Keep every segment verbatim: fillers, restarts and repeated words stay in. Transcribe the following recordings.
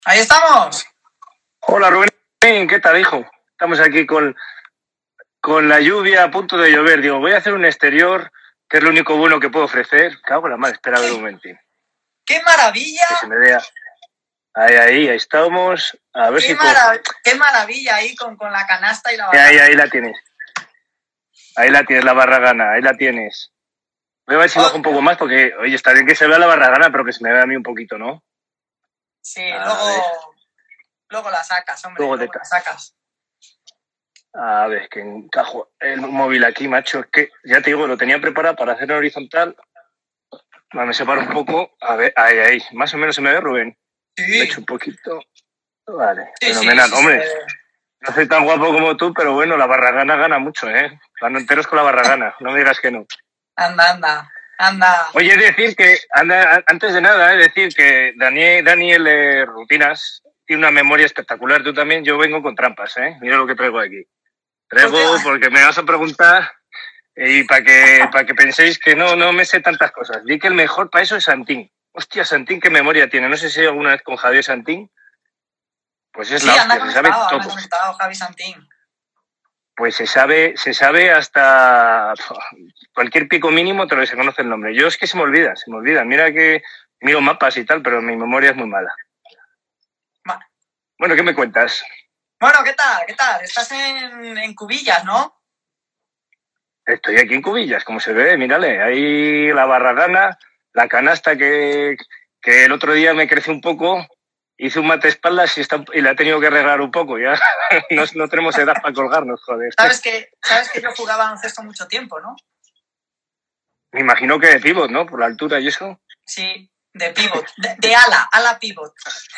Ahí estamos. Hola Rubén, ¿qué tal, hijo? Estamos aquí con, con la lluvia a punto de llover. Digo, voy a hacer un exterior, que es lo único bueno que puedo ofrecer. Cago en la madre, espera a ver un momentín. ¡Qué maravilla! Que se me vea. Ahí, ahí, ahí estamos. A ver qué si... Marav ¡Qué maravilla ahí con, con la canasta y la barragana! Ahí, ahí la tienes. Ahí la tienes, la barragana, ahí la tienes. Voy a ver si oh, bajo un poco más porque, oye, está bien que se vea la barragana, pero que se me vea a mí un poquito, ¿no? Sí, a luego, ver. luego la sacas, hombre, luego, luego la sacas. A ver, que encajo el móvil aquí, macho. Es que, ya te digo, lo tenía preparado para hacer en horizontal. Me separo un poco. A ver, ahí, ahí. Más o menos se me ve, Rubén. Sí. Le echo un poquito. Vale, sí, fenomenal. sí, sí, hombre, sí. No soy tan guapo como tú, pero bueno, la barragana gana mucho, ¿eh? Van enteros con la barragana, no me digas que no. Anda, anda, anda. Oye, es decir que, anda, antes de nada, es decir que Daniel, Daniel eh, Rutinas tiene una memoria espectacular. Tú también, yo vengo con trampas, ¿eh? Mira lo que traigo aquí. Traigo porque me vas a preguntar y para que, para que penséis que no, no me sé tantas cosas. Di que el mejor para eso es Santín. Hostia, Santín, qué memoria tiene. No sé si alguna vez con Javier Santín. Pues es sí, la hostia, anda se sabe todo. todo. Anda conectado, Javi Santín. Pues se sabe, se sabe hasta cualquier pico mínimo, te lo se conoce el nombre. Yo es que se me olvida, se me olvida. Mira que miro mapas y tal, pero mi memoria es muy mala. Vale. Bueno, ¿qué me cuentas? Bueno, ¿qué tal? ¿Qué tal? Estás en, en Cubillas, ¿no? Estoy aquí en Cubillas, como se ve, mírale. Ahí la barragana, la canasta que, que el otro día me creció un poco, hice un mate espaldas y, está, y la he tenido que arreglar un poco. Ya no, no tenemos edad para colgarnos, joder. ¿Sabes que, sabes que yo jugaba baloncesto mucho tiempo, ¿no? Me imagino que de pivot, ¿no? Por la altura y eso. Sí, de pivot, de, de ala, ala pivot.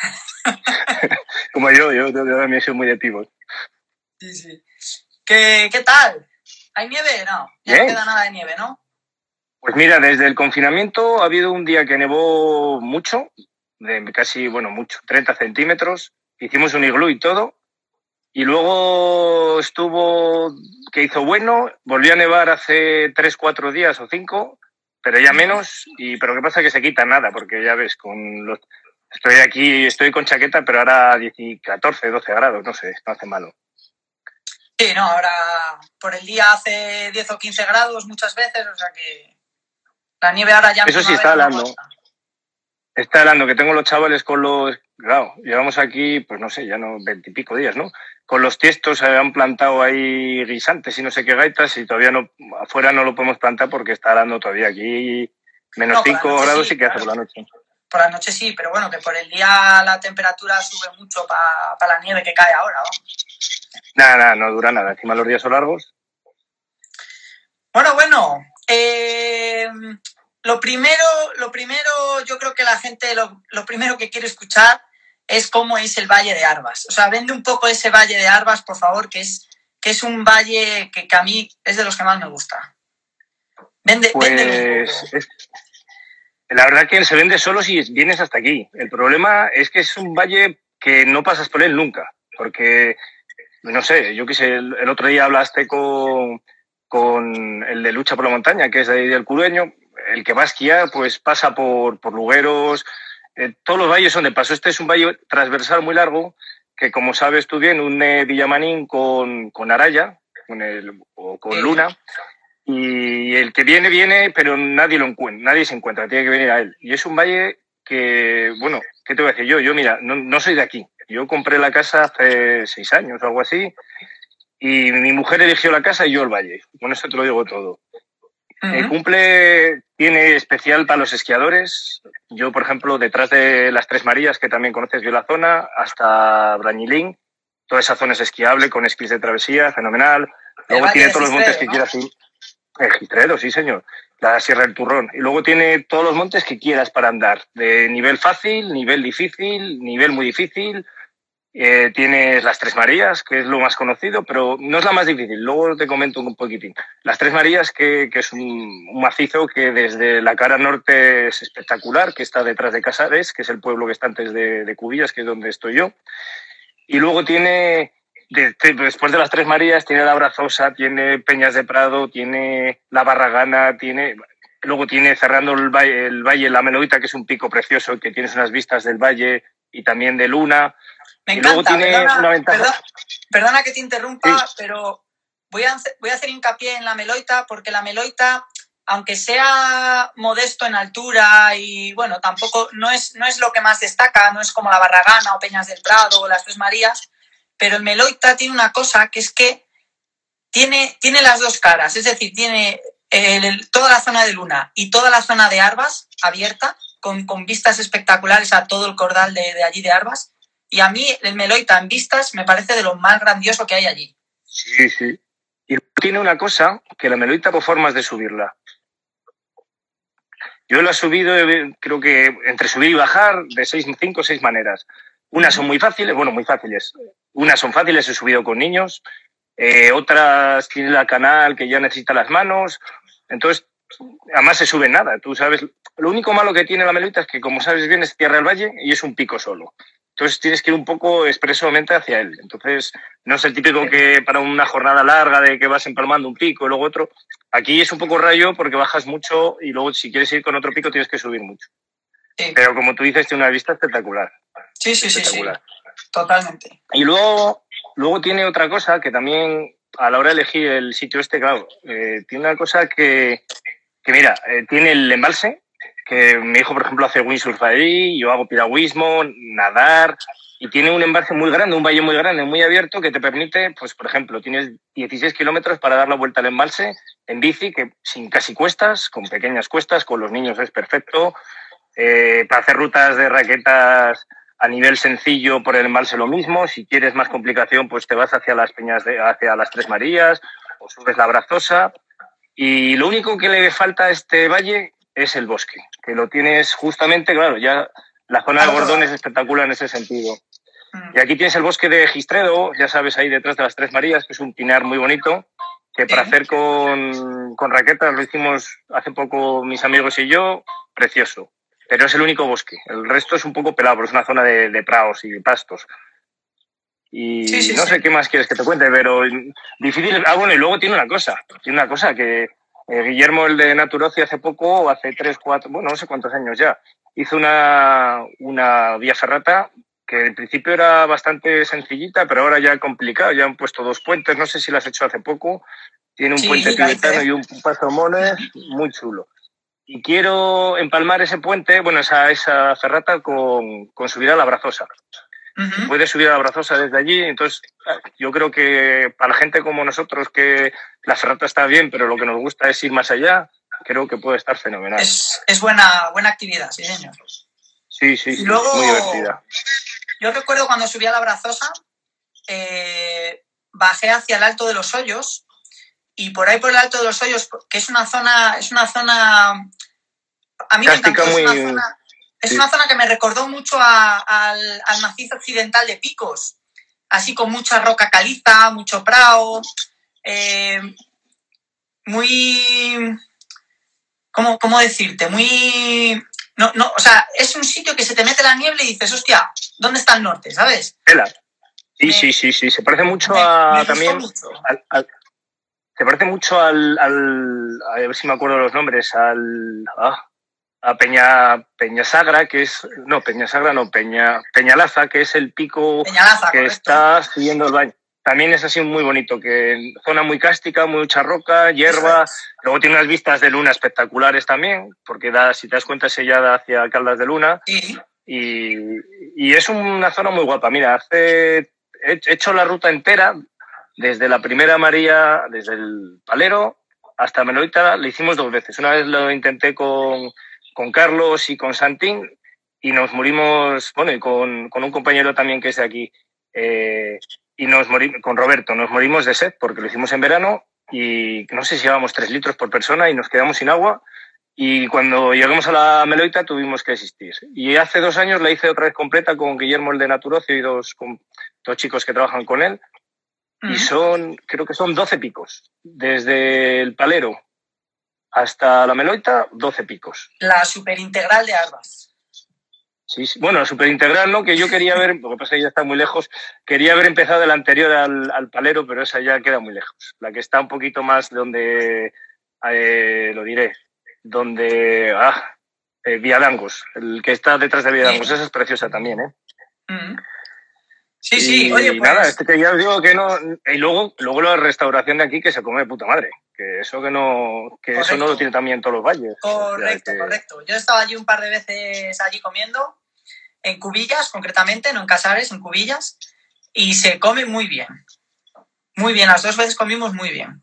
Como yo, yo, yo también soy muy de pivot. Sí, sí. ¿Qué, qué tal? ¿Hay nieve? No, ya Bien. No queda nada de nieve, ¿no? Pues mira, desde el confinamiento ha habido un día que nevó mucho, de casi, bueno, mucho, treinta centímetros. Hicimos un iglú y todo. Y luego estuvo, que hizo bueno, volvió a nevar hace tres, cuatro días o cinco, pero ya menos. Y pero qué pasa que se quita nada, porque ya ves, con los, estoy aquí, estoy con chaqueta, pero ahora catorce, doce grados, no sé, no hace malo. Sí, no, ahora por el día hace diez o quince grados muchas veces, o sea que la nieve ahora ya... Eso sí está helando. No está helando, que tengo los chavales con los... Claro, llevamos aquí, pues no sé, ya no, veintipico días, ¿no? Con los tiestos se han plantado ahí guisantes y no sé qué gaitas y todavía no, afuera no lo podemos plantar porque está helando todavía aquí. Menos cinco no, grados sí, y qué hace por la noche. Por la noche sí, pero bueno, que por el día la temperatura sube mucho para pa la nieve que cae ahora, ¿no? Nada, nada, no dura nada. Encima los días son largos. Bueno, bueno. Eh, lo primero, lo primero, yo creo que la gente lo, lo primero que quiere escuchar es cómo es el Valle de Arbas. O sea, vende un poco ese Valle de Arbas, por favor, que es, que es un valle que, que a mí es de los que más me gusta. Vende, pues, vende es, la verdad que se vende solo si vienes hasta aquí. El problema es que es un valle que no pasas por él nunca, porque, no sé, yo qué sé, el, el otro día hablaste con, con el de Lucha por la Montaña, que es de ahí del Cureño. El que va a esquiar, pues pasa por, por lugueros. Eh, todos los valles son de paso. Este es un valle transversal muy largo, que como sabes tú bien, une Villamanín con, con Araya, con el, o con Luna. Y el que viene, viene, pero nadie lo encuentra, nadie se encuentra, tiene que venir a él. Y es un valle que, bueno, ¿qué te voy a decir yo? Yo, mira, no, no soy de aquí. Yo compré la casa hace seis años o algo así, y mi mujer eligió la casa y yo el valle. Con eso te lo digo todo. Uh-huh. El cumple tiene especial para los esquiadores. Yo, por ejemplo, detrás de las Tres Marías, que también conoces bien la zona, hasta Brañilín, toda esa zona es esquiable, con esquís de travesía, fenomenal. Luego tiene todos los montes que ¿no? quieras ir. El Gistredo, sí, señor. La Sierra del Turrón. Y luego tiene todos los montes que quieras para andar. De nivel fácil, nivel difícil, nivel muy difícil. Eh, tienes las Tres Marías, que es lo más conocido, pero no es la más difícil. Luego te comento un poquitín. Las Tres Marías, que, que es un, un macizo que desde la cara norte es espectacular, que está detrás de Casares, que es el pueblo que está antes de, de Cubillas, que es donde estoy yo. Y luego tiene... De, de, después de las Tres Marías tiene la Brazosa, tiene Peñas de Prado, tiene la Barragana, tiene luego tiene cerrando el valle, el valle La Melodita, que es un pico precioso, que tienes unas vistas del valle y también de luna. Me y encanta, luego tiene perdona, una ventaja. Perdona, perdona que te interrumpa, Sí. pero voy a, voy a hacer hincapié en la Meloita, porque la Meloita, aunque sea modesto en altura y bueno, tampoco no es, no es lo que más destaca, no es como la Barragana o Peñas del Prado o las Tres Marías, pero el Meloita tiene una cosa que es que tiene, tiene las dos caras, es decir, tiene el, el, toda la zona de Luna y toda la zona de Arbas abierta, con, con vistas espectaculares a todo el cordal de, de allí de Arbas, y a mí el Meloita en vistas me parece de lo más grandioso que hay allí. Sí, sí. Y tiene una cosa, que la Meloita por formas de subirla. Yo lo he subido, creo que entre subir y bajar, de seis, cinco o seis maneras. Unas son muy fáciles, bueno, muy fáciles. Unas son fáciles, he subido con niños. Eh, otras tiene la canal que ya necesita las manos. Entonces, además se sube nada. Tú sabes, lo único malo que tiene la Meloita es que, como sabes bien, es tierra del valle y es un pico solo. Entonces tienes que ir un poco expresamente hacia él. Entonces, no es el típico que para una jornada larga de que vas empalmando un pico y luego otro. Aquí es un poco rayo porque bajas mucho y luego si quieres ir con otro pico tienes que subir mucho. Sí. Pero como tú dices, tiene una vista espectacular. Sí, sí, espectacular. sí, sí. Totalmente. Y luego, luego tiene otra cosa que también, a la hora de elegir el sitio este, claro, eh, tiene una cosa que, que mira, eh, tiene el embalse, que mi hijo, por ejemplo, hace windsurf ahí, yo hago piragüismo, nadar, y tiene un embalse muy grande, un valle muy grande, muy abierto, que te permite, pues, por ejemplo, tienes dieciséis kilómetros para dar la vuelta al embalse en bici, que sin casi cuestas, con pequeñas cuestas, con los niños es perfecto, eh, para hacer rutas de raquetas a nivel sencillo por el embalse lo mismo, si quieres más complicación, pues te vas hacia las peñas, de, hacia las Tres Marías, o subes la Brazosa, y lo único que le falta a este valle es el bosque, que lo tienes justamente, claro, ya la zona de Gordón es espectacular en ese sentido. Y aquí tienes el bosque de Gistredo, ya sabes, ahí detrás de las Tres Marías, que es un pinar muy bonito, que para hacer con, con raquetas lo hicimos hace poco mis amigos y yo, precioso. Pero es el único bosque, el resto es un poco pelado, es una zona de, de prados y de pastos. Y sí, sí, no sé sí. qué más quieres que te cuente, pero difícil. Ah, bueno, y luego tiene una cosa, tiene una cosa que eh, Guillermo, el de Naturocio, hace poco, hace tres, cuatro, bueno, no sé cuántos años ya, hizo una, una vía ferrata que en principio era bastante sencillita, pero ahora ya complicado, ya han puesto dos puentes, no sé si las has hecho hace poco, tiene un sí, puente tibetano y un paso mones muy chulo. Y quiero empalmar ese puente, bueno, esa, esa ferrata con, con subir a la Brazosa. Uh-huh. Puedes subir a la Brazosa desde allí, entonces yo creo que para la gente como nosotros, que la ferrata está bien, pero lo que nos gusta es ir más allá, creo que puede estar fenomenal. Es, es buena, buena actividad, sí, señor. Sí, sí, sí, luego, muy divertida. Yo recuerdo cuando subí a la Brazosa, eh, bajé hacia el Alto de los Hoyos, y por ahí por el Alto de los Hoyos, que es una zona, es una zona, a mí Cástica, me encantó, muy... es una zona, es sí. una zona que me recordó mucho a, al, al macizo occidental de Picos, así con mucha roca caliza, mucho prao, eh, muy, ¿cómo, cómo decirte? Muy, no, no, o sea, es un sitio que se te mete la niebla y dices, hostia, ¿dónde está el norte? ¿Sabes? Sí, me, sí, sí, sí, se parece mucho me, a me también mucho. Al, al, se parece mucho al, al, a ver si me acuerdo los nombres, al ah, a Peña Peñasagra, que es no Peñasagra, no Peña Peñalaza, que es el pico Peñalaza, que correcto. está siguiendo el baño. También es así muy bonito, que zona muy cárstica, mucha roca, hierba. Es. Luego tiene unas vistas de luna espectaculares también, porque da, si te das cuenta, es sellada hacia Caldas de Luna. Sí. Y, y es una zona muy guapa. Mira, hace he hecho la ruta entera. Desde la primera María, desde el Palero hasta Meloita, le hicimos dos veces. Una vez lo intenté con, con Carlos y con Santín y nos morimos, bueno, y con, con un compañero también que es de aquí, eh, y nos morimos, con Roberto, nos morimos de sed porque lo hicimos en verano y no sé si llevábamos tres litros por persona y nos quedamos sin agua. Y cuando llegamos a la Meloita tuvimos que desistir. Y hace dos años la hice otra vez completa con Guillermo, el de Naturocio, y dos, con, dos chicos que trabajan con él. Y son, creo que son doce picos. Desde el Palero hasta la Meloita, doce picos. La superintegral de Arbas. Sí, sí. Bueno, la superintegral, ¿no? Que yo quería ver, lo que pasa es que ya está muy lejos, quería haber empezado la anterior al, al Palero, pero esa ya queda muy lejos. La que está un poquito más donde, eh, lo diré, donde, ah, eh, Villadangos, el que está detrás de Villadangos, sí. Esa es preciosa también, ¿eh? Mm. Sí, sí, y oye, pues... nada, este que ya os digo que no... Y luego, luego la restauración de aquí que se come de puta madre. Que eso que no que eso no lo tiene también todos los valles. Correcto, O sea, que... correcto. Yo he estado allí un par de veces allí comiendo, en Cubillas concretamente, no en Casares, en Cubillas, y se come muy bien. Muy bien, las dos veces comimos muy bien.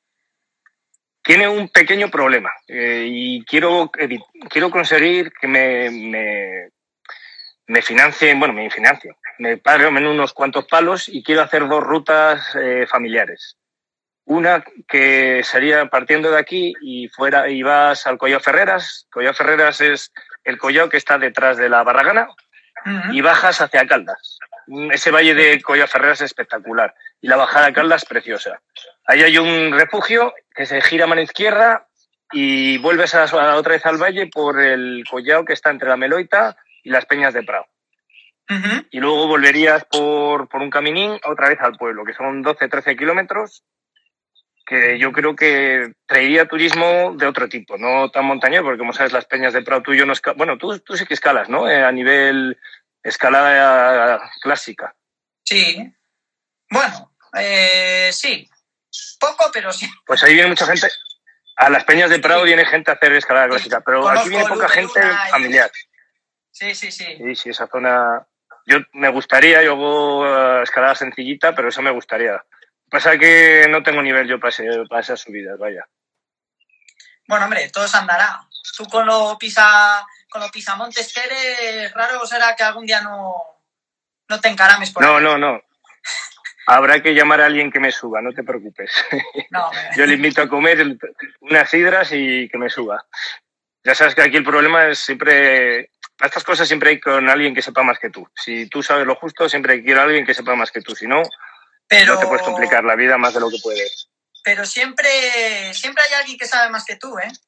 Tiene un pequeño problema eh, y quiero, eh, quiero conseguir que me, me, me financien, bueno, me financien, me paguen unos cuantos palos y quiero hacer dos rutas eh, familiares. Una que sería partiendo de aquí y fuera y vas al Collao Ferreras. Collao Ferreras es el collao que está detrás de la Barragana uh-huh. y bajas hacia Caldas. Ese valle de Collao Ferreras es espectacular y la bajada a Caldas preciosa. Ahí hay un refugio que se gira a mano izquierda y vuelves a, a otra vez al valle por el collao que está entre la Meloita y las Peñas de Prado. Uh-huh. Y luego volverías por, por un caminín otra vez al pueblo, que son doce, trece kilómetros, que yo creo que traería turismo de otro tipo, no tan montañero, porque como sabes, las Peñas de Prado tú y yo no escalas. Bueno, tú, tú sí que escalas, ¿no? Eh, a nivel escalada clásica. Sí. Bueno, eh, sí. Poco, pero sí. Pues ahí viene mucha gente. A las Peñas de Prado sí. viene gente a hacer escalada sí. clásica, pero Conozco aquí viene poca gente familiar. Sí, sí, sí. Sí, sí, esa zona... Yo me gustaría, yo hago escalada sencillita, pero eso me gustaría. Pasa que no tengo nivel yo para, ese, para esas subidas, vaya. Bueno, hombre, todo se andará. Tú con lo pisa, con lo pisamontes que eres, raro será que algún día no, no te encarames por No, ahí. no, no. Habrá que llamar a alguien que me suba, no te preocupes. No, yo le invito a comer unas sidras y que me suba. Ya sabes que aquí el problema es siempre... Estas cosas siempre hay con alguien que sepa más que tú. Si tú sabes lo justo, siempre hay que ir a alguien que sepa más que tú. Si no... Pero, no te puedes complicar la vida más de lo que puedes. Pero siempre, siempre hay alguien que sabe más que tú, ¿eh?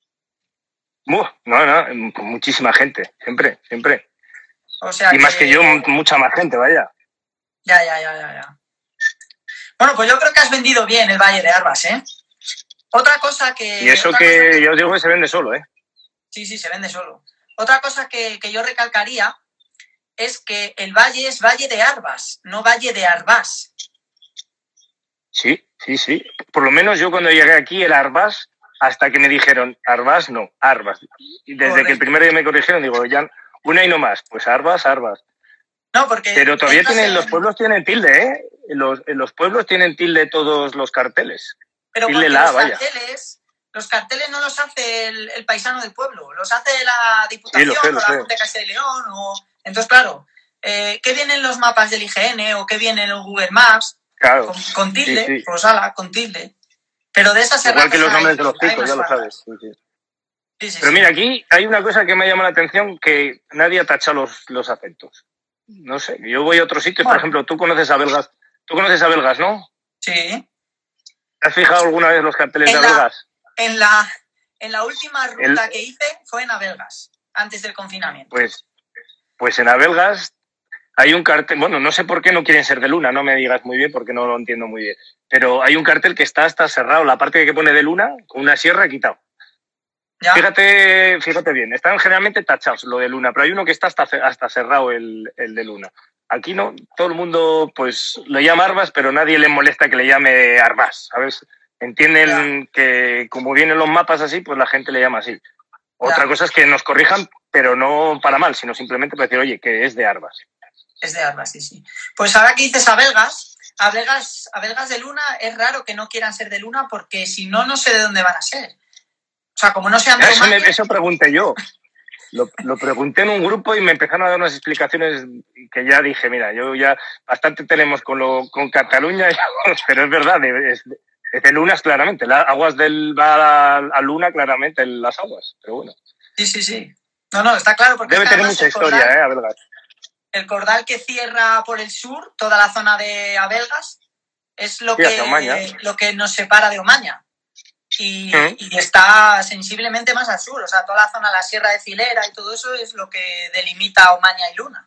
Uh, no, no, con muchísima gente, siempre, siempre. O sea y que... más que yo, mucha más gente, vaya. Ya, ya, ya, ya, ya. Bueno, pues yo creo que has vendido bien el Valle de Arbas, ¿eh? Otra cosa que... Y eso que, que yo os digo que se vende solo, ¿eh? Sí, sí, se vende solo. Otra cosa que, que yo recalcaría es que el valle es Valle de Arbas, no Valle de Arbás. Sí, sí, sí. Por lo menos yo cuando llegué aquí era Arbás, hasta que me dijeron Arbás, no, Arbas. Y desde Correcto. que el primer día me corrigieron, digo, ya una y no más, pues Arbas, Arbas. No, porque... Pero todavía tienen, en... los pueblos tienen tilde, ¿eh? En los, en los pueblos tienen tilde todos los carteles. Pero tilde porque la, los vaya. carteles, los carteles no los hace el, el paisano del pueblo, los hace la Diputación sí, lo sé, lo o la sé. Junta de Castilla y León. O... Entonces, claro, eh, ¿qué vienen los mapas del I G N o qué vienen los Google Maps? Claro. Con, con tilde, sí, sí. pues ala, con tilde. Pero de esas Igual que los nombres hay, de los picos, ya lo sabes. Sí, sí. Sí, sí, Pero sí. mira, aquí hay una cosa que me llama la atención, que nadie ha tachado los, los acentos. No sé, yo voy a otros sitios, bueno. por ejemplo, tú conoces a Belgas. Tú conoces a Belgas, ¿no? Sí. ¿Te has fijado alguna vez los carteles en de la, Belgas? En la, en la última ruta El... que hice fue en Abelgas, antes del confinamiento. Pues, pues en Abelgas hay un cartel, bueno, no sé por qué no quieren ser de Luna, no me digas muy bien porque no lo entiendo muy bien, pero hay un cartel que está hasta cerrado, la parte que pone de Luna, con una sierra quitado. ¿Ya? Fíjate, fíjate bien, están generalmente tachados lo de Luna, pero hay uno que está hasta, hasta cerrado el, el de Luna. Aquí no, todo el mundo pues lo llama Arbas, pero nadie le molesta que le llame Arbás, ¿sabes? Entienden ya. que como vienen los mapas así, pues la gente le llama así. Otra ya. cosa es que nos corrijan, pero no para mal, sino simplemente para decir, oye, que es de Arbas. Es de Arbas, sí, sí. Pues ahora que dices Abelgas, Abelgas, Abelgas de Luna, es raro que no quieran ser de Luna porque si no, no sé de dónde van a ser. O sea, como no sean de eso, me, eso pregunté yo. Lo, lo pregunté en un grupo y me empezaron a dar unas explicaciones que ya dije, mira, yo ya bastante tenemos con, lo, con Cataluña, pero es verdad, es, es de Lunas claramente. Las aguas del va a, a Luna claramente, las aguas, pero bueno. Sí, sí, sí. No, no, está claro. Porque debe tener mucha historia, cordal, ¿eh? Abelgas. El cordal que cierra por el sur toda la zona de Abelgas es lo, sí, que, lo que nos separa de Omaña. Y, ¿Mm? y está sensiblemente más al sur, o sea, toda la zona de la Sierra de Cilera y todo eso es lo que delimita Omaña y Luna.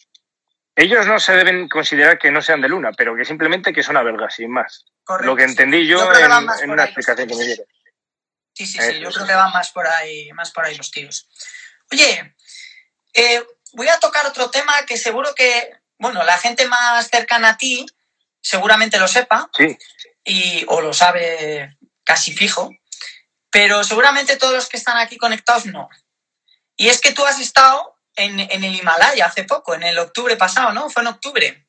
Ellos no se deben considerar que no sean de Luna, pero que simplemente que son Abelgas, sin más. Correcto, lo que entendí sí. yo, yo en, en una explicación que me dieron. Sí, sí, sí, eso yo creo que van más por ahí, más por ahí los tiros. Oye, eh, voy a tocar otro tema que seguro que, bueno, la gente más cercana a ti seguramente lo sepa, sí. y, o lo sabe casi fijo, pero seguramente todos los que están aquí conectados no. Y es que tú has estado en, en el Himalaya hace poco, en el octubre pasado, ¿no? Fue en octubre.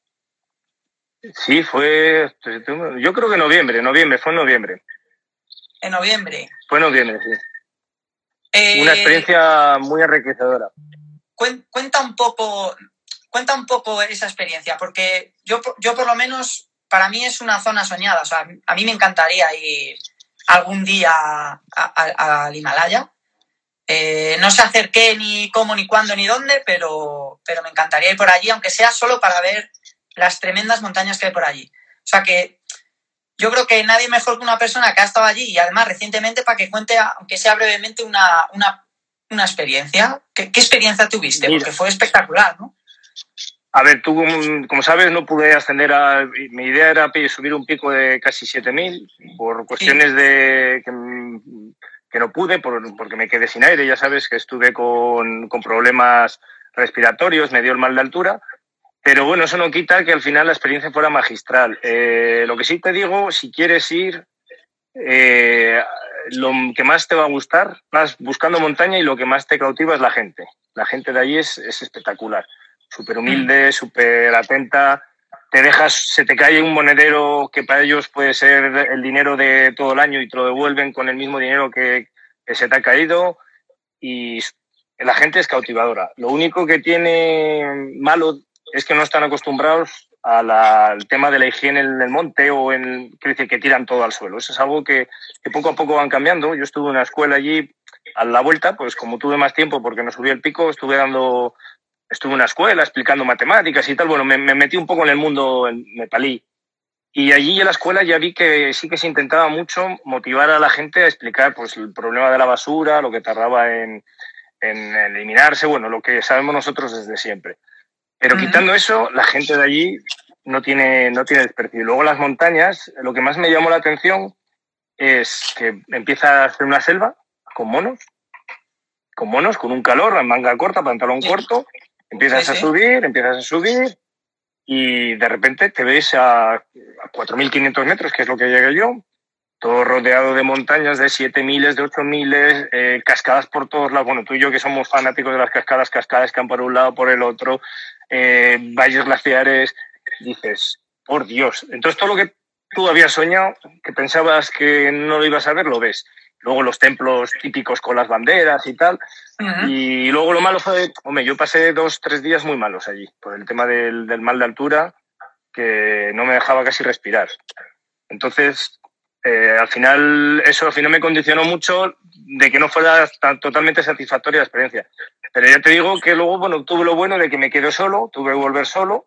Sí, fue, yo creo que noviembre, noviembre, fue en noviembre. En noviembre. Fue en noviembre, sí. Eh, Una experiencia muy enriquecedora. Cuenta un poco, cuenta un poco esa experiencia, porque yo, yo por lo menos, para mí es una zona soñada. O sea, a mí me encantaría ir algún día al Himalaya. Eh, no sé hacer qué, ni cómo, ni cuándo, ni dónde, pero, pero me encantaría ir por allí, aunque sea solo para ver las tremendas montañas que hay por allí. O sea que yo creo que nadie mejor que una persona que ha estado allí y además recientemente para que cuente, aunque sea brevemente, una, una, una experiencia. ¿Qué, ¿Qué experiencia tuviste? Mira, porque fue espectacular, ¿no? A ver, tú, como sabes, no pude ascender a... Mi idea era subir un pico de casi siete mil por cuestiones sí. de... Que, que no pude por, porque me quedé sin aire. Ya sabes que estuve con, con problemas respiratorios, me dio el mal de altura. Pero bueno, eso no quita que al final la experiencia fuera magistral. Eh, lo que sí te digo, si quieres ir, eh, lo que más te va a gustar, vas buscando montaña y lo que más te cautiva es la gente. La gente de allí es, es espectacular. Súper humilde, súper atenta. Te dejas, se te cae un monedero que para ellos puede ser el dinero de todo el año y te lo devuelven con el mismo dinero que, que se te ha caído. Y la gente es cautivadora. Lo único que tiene malo es que no están acostumbrados a la, al tema de la higiene en el monte o en quiere decir, que tiran todo al suelo. Eso es algo que, que poco a poco van cambiando. Yo estuve en una escuela allí a la vuelta, pues como tuve más tiempo porque no subí el pico, estuve dando, estuve en una escuela explicando matemáticas y tal. Bueno, me, me metí un poco en el mundo nepalí. Y allí en la escuela ya vi que sí que se intentaba mucho motivar a la gente a explicar pues, el problema de la basura, lo que tardaba en, en eliminarse, bueno, lo que sabemos nosotros desde siempre. Pero quitando eso, la gente de allí no tiene, no tiene desperdicio. Y luego las montañas, lo que más me llamó la atención es que empieza a hacer una selva con monos, con monos, con un calor, en manga corta, pantalón sí. corto, empiezas sí, sí. a subir, empiezas a subir y de repente te ves a, a cuatro mil quinientos metros, que es lo que llegué yo, todo rodeado de montañas de siete mil, de ocho mil, eh, cascadas por todos lados. Bueno, tú y yo que somos fanáticos de las cascadas, cascadas que van por un lado, por el otro, eh, valles glaciares, dices, por Dios. Entonces todo lo que tú habías soñado, que pensabas que no lo ibas a ver, lo ves. Luego los templos típicos con las banderas y tal. Uh-huh. Y luego lo malo fue, hombre, yo pasé dos, tres días muy malos allí, por el tema del, del mal de altura, que no me dejaba casi respirar. Entonces... Eh, al final, eso al final me condicionó mucho de que no fuera tan, totalmente satisfactoria la experiencia. Pero ya te digo que luego, bueno, tuve lo bueno de que me quedé solo, tuve que volver solo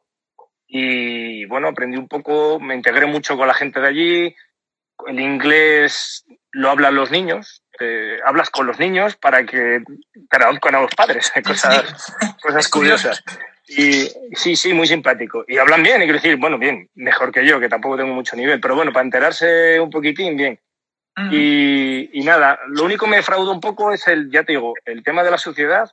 y, bueno, aprendí un poco, me integré mucho con la gente de allí. El inglés lo hablan los niños, eh, hablas con los niños para que traduzcan a los padres, cosas, cosas curiosas. Y sí, sí, muy simpático. Y hablan bien, y quiero decir, bueno, bien, mejor que yo, que tampoco tengo mucho nivel, pero bueno, para enterarse un poquitín, bien. Uh-huh. Y, y nada, lo único que me defrauda un poco es el, ya te digo, el tema de la suciedad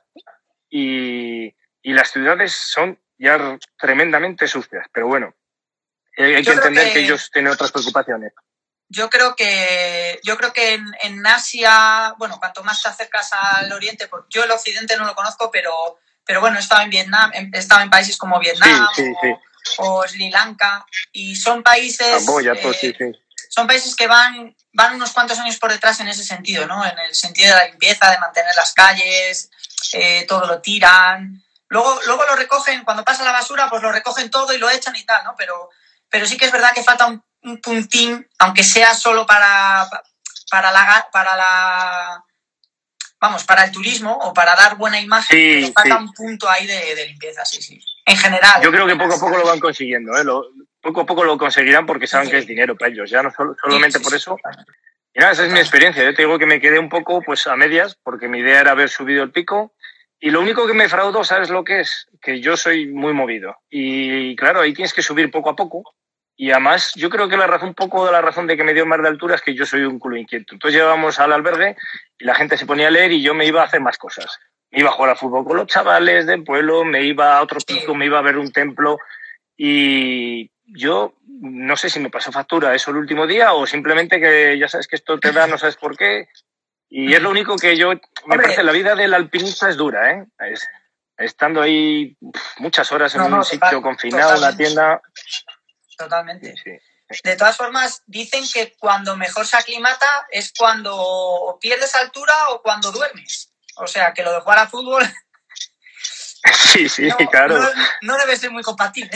y, y las ciudades son ya tremendamente sucias, pero bueno, hay, hay que entender que... que ellos tienen otras preocupaciones. Yo creo que yo creo que en, en Asia, bueno, cuanto más te acercas al oriente, yo el occidente no lo conozco, pero pero bueno, he estado en Vietnam, he estado en países como Vietnam sí, sí, sí. O, o Sri Lanka y son países Camboya, pues, eh, sí, sí. son países que van van unos cuantos años por detrás en ese sentido, ¿no? En el sentido de la limpieza, de mantener las calles, eh, todo lo tiran, luego luego lo recogen cuando pasa la basura, pues lo recogen todo y lo echan y tal, ¿no? Pero pero sí que es verdad que falta un un puntín, aunque sea solo para, para, la, para la, vamos, para el turismo o para dar buena imagen, sí, pero falta sí. un punto ahí de, de limpieza, sí, sí. En general. Yo creo que poco a poco lo van consiguiendo, ¿eh? Lo, poco a poco lo conseguirán porque saben sí. que es dinero para ellos, ya no solo, solamente sí, sí, por eso. Y nada, esa es mi experiencia. Yo te digo que me quedé un poco pues a medias porque mi idea era haber subido el pico y lo único que me fraudó, ¿sabes lo que es? Que yo soy muy movido y claro, ahí tienes que subir poco a poco. Y además, yo creo que la razón, un poco de la razón de que me dio más de altura es que yo soy un culo inquieto. Entonces llegábamos al albergue y la gente se ponía a leer y yo me iba a hacer más cosas. me iba a jugar al fútbol con los chavales del pueblo, me iba a otro pico, me iba a ver un templo y yo no sé si me pasó factura eso el último día o simplemente que ya sabes que esto te da, no sabes por qué. Y es lo único que yo, me Hombre. parece, la vida del alpinista es dura, ¿eh? Es, estando ahí muchas horas en no, un no, sitio total, confinado, en una tienda. Totalmente. Sí, sí. De todas formas, dicen que cuando mejor se aclimata es cuando pierdes altura o cuando duermes. O sea, que lo de jugar a fútbol... Sí, sí, no, claro. No, no debe ser muy compatible.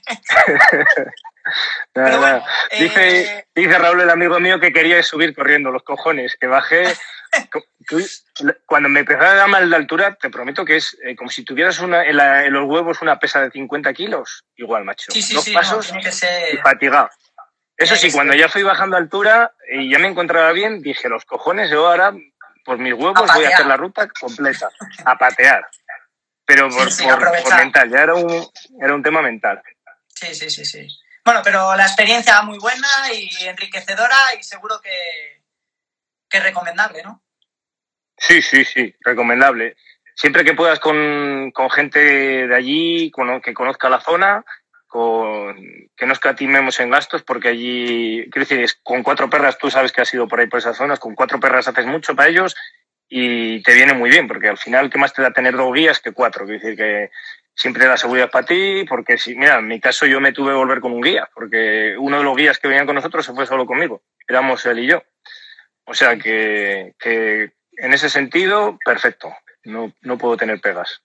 Nada, Pero bueno, dice, eh... dice Raúl, el amigo mío, que quería subir corriendo, los cojones, que bajé... Cuando me empezaba a dar mal la altura, te prometo que es eh, como si tuvieras una, en, la, en los huevos una pesa de cincuenta kilos. Igual, macho. Sí, sí, Dos sí, pasos no, ser... y fatigado. Eso sí, cuando ya fui bajando altura y ya me encontraba bien, dije, los cojones, yo ahora, por mis huevos, voy a hacer la ruta completa, a patear. Pero por, sí, sí, por, por mental, ya era un, era un tema mental. Sí, sí, sí, sí. Bueno, pero la experiencia muy buena y enriquecedora y seguro que, que recomendable, ¿no? Sí, sí, sí, recomendable. Siempre que puedas con, con gente de allí, con, que conozca la zona, con, que no escatimemos en gastos, porque allí, quiero decir, es, con cuatro perras, tú sabes que has ido por ahí por esas zonas, con cuatro perras haces mucho para ellos y te viene muy bien, porque al final, ¿qué más te da tener dos guías que cuatro? Quiero decir que siempre la seguridad es para ti, porque si, mira, en mi caso yo me tuve que volver con un guía, porque uno de los guías que venían con nosotros se fue solo conmigo, éramos él y yo. O sea que, que en ese sentido, perfecto. No, no puedo tener pegas.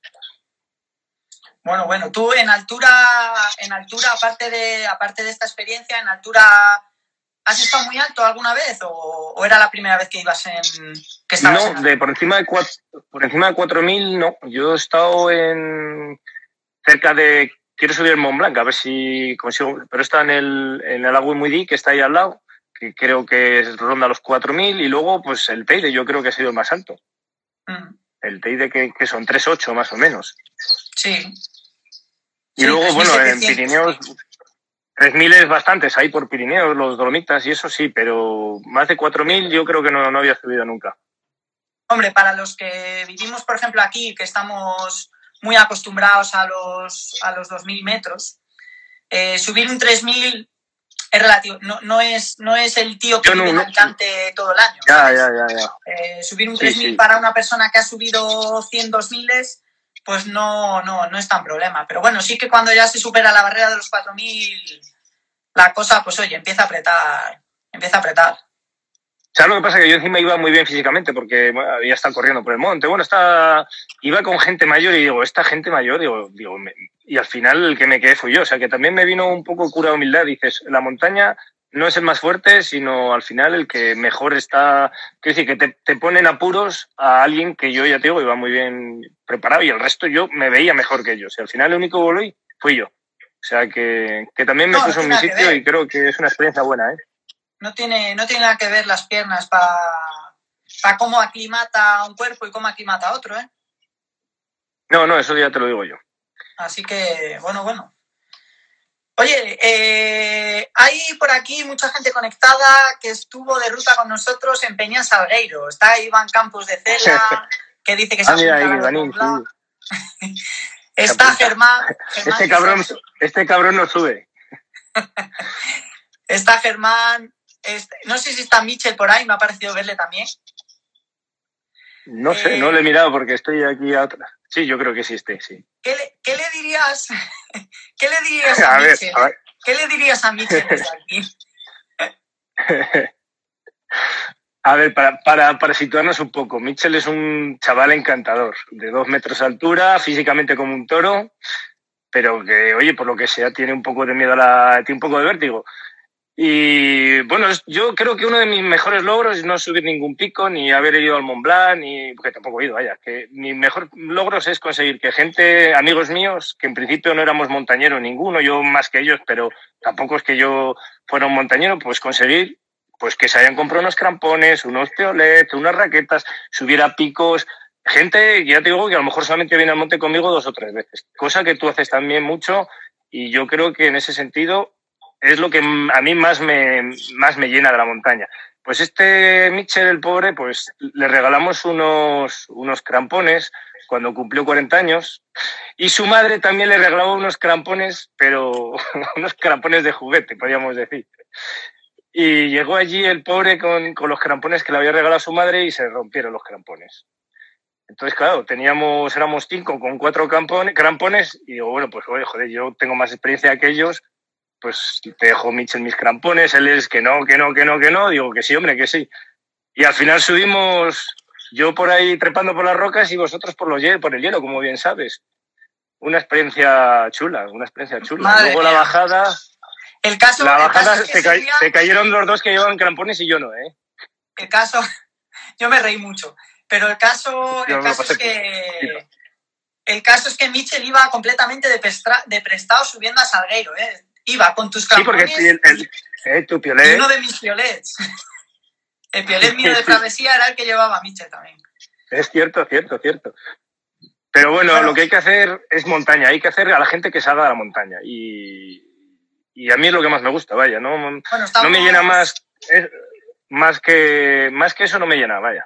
Bueno, bueno, tú en altura, en altura, aparte de, aparte de esta experiencia, en altura, ¿has estado muy alto alguna vez o, o era la primera vez que ibas en que estabas No, en de por encima de cuatro, por encima de cuatro mil no. Yo he estado en cerca de, quiero subir el Mont Blanc a ver si consigo, pero está en el en el Agüey Muidí, que está ahí al lado, que creo que ronda los cuatro mil, y luego pues el Teide yo creo que ha sido el más alto. Mm. El Teide que, que son tres ocho más o menos. Sí. Y sí, luego, bueno, en Pirineos, tres mil es bastantes ahí por Pirineos, los Dolomitas y eso sí, pero más de cuatro mil yo creo que no, no había subido nunca. Hombre, para los que vivimos, por ejemplo, aquí, que estamos muy acostumbrados a los, a los dos mil metros, eh, subir un tres mil es relativo, no, no, es, no es el tío que Yo vive no, en Alicante todo el año. Ya, ¿sabes? ya, ya, ya. Eh, subir un tres mil sí, sí. Para una persona que ha subido cien, dos mil, pues no, no, no es tan problema. Pero bueno, sí que cuando ya se supera la barrera de los cuatro mil, la cosa, pues oye, empieza a apretar, empieza a apretar. ¿Sabes lo que pasa? Que yo encima iba muy bien físicamente porque bueno, había estado corriendo por el monte. Bueno, está, iba con gente mayor y digo, esta gente mayor, digo, digo me, y al final el que me quedé fui yo. O sea, que también me vino un poco cura de humildad. Dices, la montaña no es el más fuerte, sino al final el que mejor está... Quiero decir, que te, te ponen apuros a alguien que yo, ya te digo, iba muy bien preparado y el resto yo me veía mejor que ellos. Y al final el único que volví fui yo. O sea, que, que también me no, puso no en mi sitio y creo que es una experiencia buena, ¿eh? No tiene, no tiene nada que ver las piernas para pa cómo aclimata un cuerpo y cómo aclimata otro, ¿eh? No, no, eso ya te lo digo yo. Así que, bueno, bueno. Oye, eh, hay por aquí mucha gente conectada que estuvo de ruta con nosotros en Peña Salgueiro. Está Iván Campos de Cela, que dice que se ah, ha mira, ahí, Ivanín, sí. Está Germán. Germán este, cabrón, este cabrón no sube. Está Germán. Este, no sé si está Michel por ahí, me ha parecido verle también. No sé, eh, no le he mirado porque estoy aquí a otra. Sí, yo creo que sí esté, sí. ¿Qué le, qué le dirías? ¿Qué le dirías a, a Michel? Ver, a ver. ¿Qué le dirías a Michel desde aquí? A ver, para, para, para situarnos un poco, Michel es un chaval encantador, de dos metros de altura, físicamente como un toro, pero que, oye, por lo que sea, tiene un poco de miedo a la... tiene un poco de vértigo. Y bueno, yo creo que uno de mis mejores logros es no subir ningún pico, ni haber ido al Mont Blanc, ni porque tampoco he ido, vaya, que mi mejor logros es conseguir que gente, amigos míos, que en principio no éramos montañeros ninguno, yo más que ellos, pero tampoco es que yo fuera un montañero, pues conseguir pues que se hayan comprado unos crampones, unos piolets, unas raquetas, subir a picos, gente, ya te digo, que a lo mejor solamente viene al monte conmigo dos o tres veces, cosa que tú haces también mucho, y yo creo que en ese sentido es lo que a mí más me, más me llena de la montaña. Pues este Mitchell, el pobre, pues le regalamos unos, unos crampones cuando cumplió cuarenta años y su madre también le regalaba unos crampones, pero unos crampones de juguete, podríamos decir. Y llegó allí el pobre con, con los crampones que le había regalado su madre y se rompieron los crampones. Entonces, claro, teníamos, éramos cinco con cuatro crampones, crampones y digo, bueno, pues oye, joder, yo tengo más experiencia que ellos, pues te dejo Mitchell mis crampones, él es que no, que no, que no, que no, digo que sí, hombre, que sí. Y al final subimos, yo por ahí trepando por las rocas y vosotros por, los, por el hielo, como bien sabes. Una experiencia chula, una experiencia chula. Madre Luego mía. la bajada, El caso, la el bajada caso es que se, ca ese día, se cayeron los dos que llevaban crampones y yo no, ¿eh? el caso, yo me reí mucho, pero el caso, Yo el me caso pasé es que por- el caso es que Mitchell iba completamente de, prestra, de prestado subiendo a Salgueiro, ¿eh? Iba con tus Sí, porque crampones el, el, eh, tu y piolet, uno de mis piolets. El piolet mío de travesía era el que llevaba Mitchell también. es cierto, cierto, cierto. Pero bueno, Bueno. lo que hay que hacer es montaña, hay que hacer a la gente que salga de la montaña. Y, y a mí es lo que más me gusta, vaya, no, Bueno, estamos... no me llena más, es, más, que, más que eso no me llena, vaya.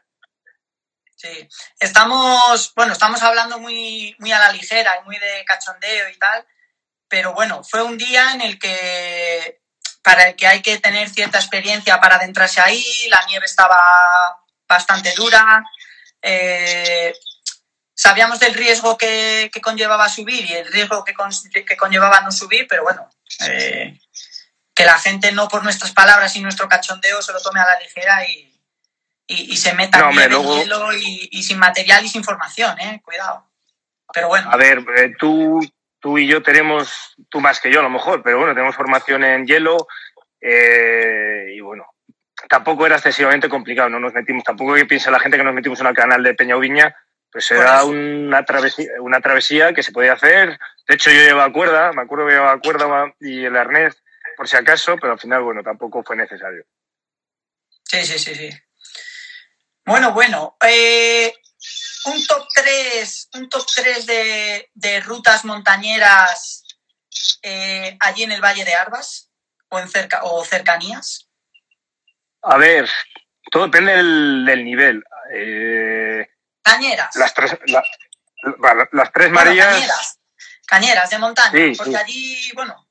Sí, estamos, bueno, estamos hablando muy, muy a la ligera y muy de cachondeo y tal, pero bueno, fue un día en el que, para el que hay que tener cierta experiencia para adentrarse ahí, la nieve estaba bastante dura, eh, sabíamos del riesgo que, que conllevaba subir y el riesgo que, con, que conllevaba no subir, pero bueno, eh, que la gente no por nuestras palabras y nuestro cachondeo se lo tome a la ligera y Y, y se meta no, hombre, nieve, luego... hielo y, y sin material y sin formación, ¿eh? Cuidado. Pero bueno. A ver, eh, tú, tú y yo tenemos, tú más que yo a lo mejor, pero bueno, tenemos formación en hielo eh, y bueno, tampoco era excesivamente complicado, no nos metimos, tampoco que piense la gente que nos metimos en el canal de Peña Ubiña, pues era una travesía, una travesía que se podía hacer. De hecho, yo llevaba cuerda, me acuerdo que llevaba cuerda y el arnés por si acaso, pero al final, bueno, tampoco fue necesario. Sí, sí, sí, sí. Bueno, bueno, eh, un top tres, un top tres de, de rutas montañeras eh, allí en el Valle de Arbas o en cerca o cercanías. A ver, todo depende del, del nivel. Eh, cañeras. Las tres, la, la, las tres bueno, Marías. Cañeras, cañeras de montaña, sí, porque sí. allí, bueno.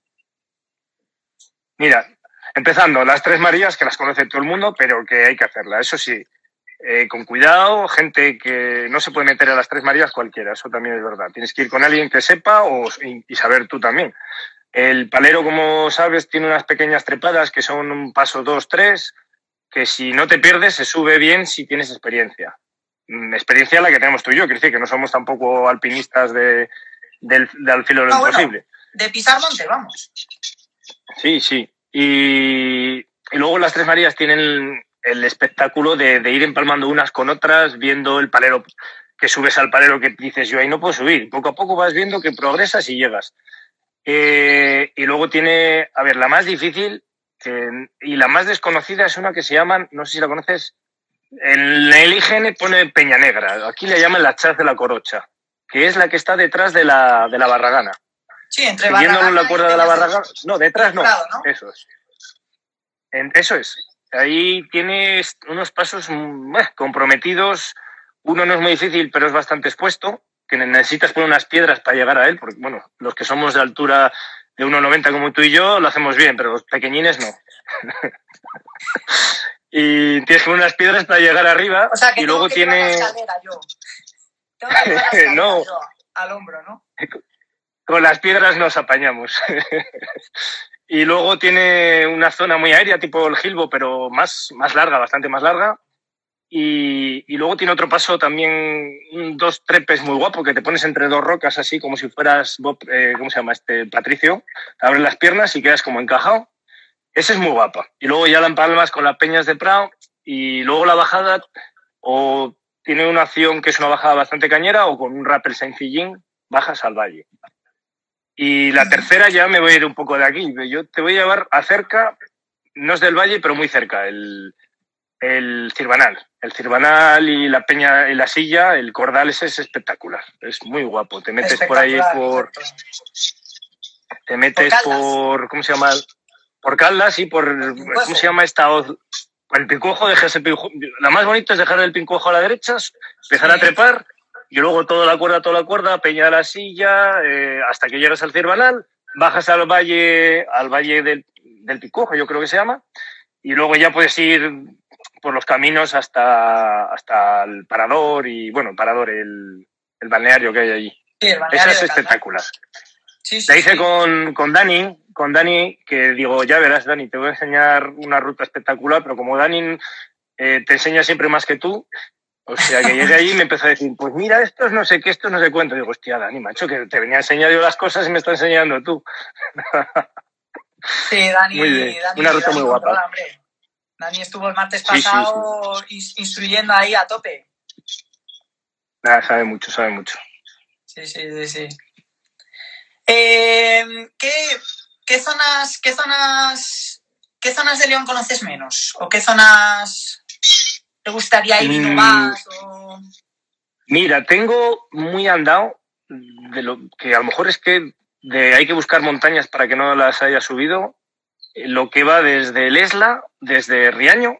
Mira, empezando, las tres Marías, que las conoce todo el mundo, pero que hay que hacerlas, eso sí. Eh, con cuidado, gente que no se puede meter a las tres Marías cualquiera, eso también es verdad. Tienes que ir con alguien que sepa o, y, y saber tú también. El Palero, como sabes, tiene unas pequeñas trepadas que son un paso dos, tres, que si no te pierdes se sube bien si tienes experiencia. Experiencia la que tenemos tú y yo, quiere decir que no somos tampoco alpinistas de, de, de al filo de lo no, imposible. Bueno, de pisar monte, vamos. Sí, sí. Y, y luego las tres Marías tienen el espectáculo de, de ir empalmando unas con otras, viendo el Palero, que subes al Palero que dices, yo ahí no puedo subir. Poco a poco vas viendo que progresas y llegas. Eh, y luego tiene, a ver, la más difícil que, y la más desconocida es una que se llama, no sé si la conoces, en el I G N pone Peña Negra, aquí le llaman la Chaz de la Corocha, que es la que está detrás de la, de la Barragana. Sí, entre Siguiendo Barragana la cuerda de la Barragana, no, detrás no, Prado, ¿no? Eso es. En, eso es. Ahí tienes unos pasos eh, comprometidos. Uno no es muy difícil, pero es bastante expuesto, que necesitas poner unas piedras para llegar a él, porque, bueno, los que somos de altura de uno noventa como tú y yo, lo hacemos bien, pero los pequeñines no. Y tienes que poner unas piedras para llegar arriba. O sea, que y luego que tiene... la escalera yo. Tengo que llevar la escalera no. yo al hombro, ¿no? Con las piedras nos apañamos. Y luego tiene una zona muy aérea, tipo el Gilbo, pero más, más larga, bastante más larga. Y, y luego tiene otro paso también, dos trepes muy guapo, que te pones entre dos rocas así, como si fueras Bob, eh, ¿cómo se llama este? Patricio. Te abres las piernas y quedas como encajado. Ese es muy guapa. Y luego ya la empalmas con las Peñas de Prado. Y luego la bajada, o tiene una acción que es una bajada bastante cañera, o con un rappel sencillín, bajas al valle. Y la tercera ya me voy a ir un poco de aquí. Yo te voy a llevar a cerca, no es del valle, pero muy cerca, el, el Cirbanal. El Cirbanal y la Peña y la Silla, el Cordal ese es espectacular. Es muy guapo. Te metes por ahí por... Te metes por... por ¿cómo se llama? Por Caldas y por... ¿Cómo se llama esta hoz? con el Pincuojo dejas el Pincuojo. La más bonita es dejar el Pincuojo a la derecha, empezar sí. a trepar y luego toda la cuerda, toda la cuerda, Peña de la Silla, eh, hasta que llegas al Cirbanal, bajas al valle, al valle del, del Pincuojo, yo creo que se llama, y luego ya puedes ir por los caminos hasta, hasta el Parador y, bueno, el Parador, el, el balneario que hay allí. Sí, el balneario. Esa es espectacular. Sí, sí, La hice sí. con, con Dani, con Dani, que digo, ya verás, Dani, te voy a enseñar una ruta espectacular, pero como Dani eh, te enseña siempre más que tú, o sea, que llegué allí y me empezó a decir, pues mira, esto es no sé qué, esto es no sé cuánto. Digo, hostia, Dani, macho, que te venía a enseñar yo las cosas y me está enseñando tú. Sí, Dani, muy bien. Dani, una ruta Dani muy guapa. Controla, hombre. Dani estuvo el martes pasado sí, sí, sí. instruyendo ahí a tope. Nada, sabe mucho, sabe mucho. Sí, sí, sí, sí. Eh, ¿qué, qué zonas, qué zonas, qué zonas de León conoces menos? ¿O qué zonas te gustaría ir y no vas? O... Mira, tengo muy andado de lo que a lo mejor es que de, hay que buscar montañas para que no las haya subido. Lo que va desde el Esla, desde Riaño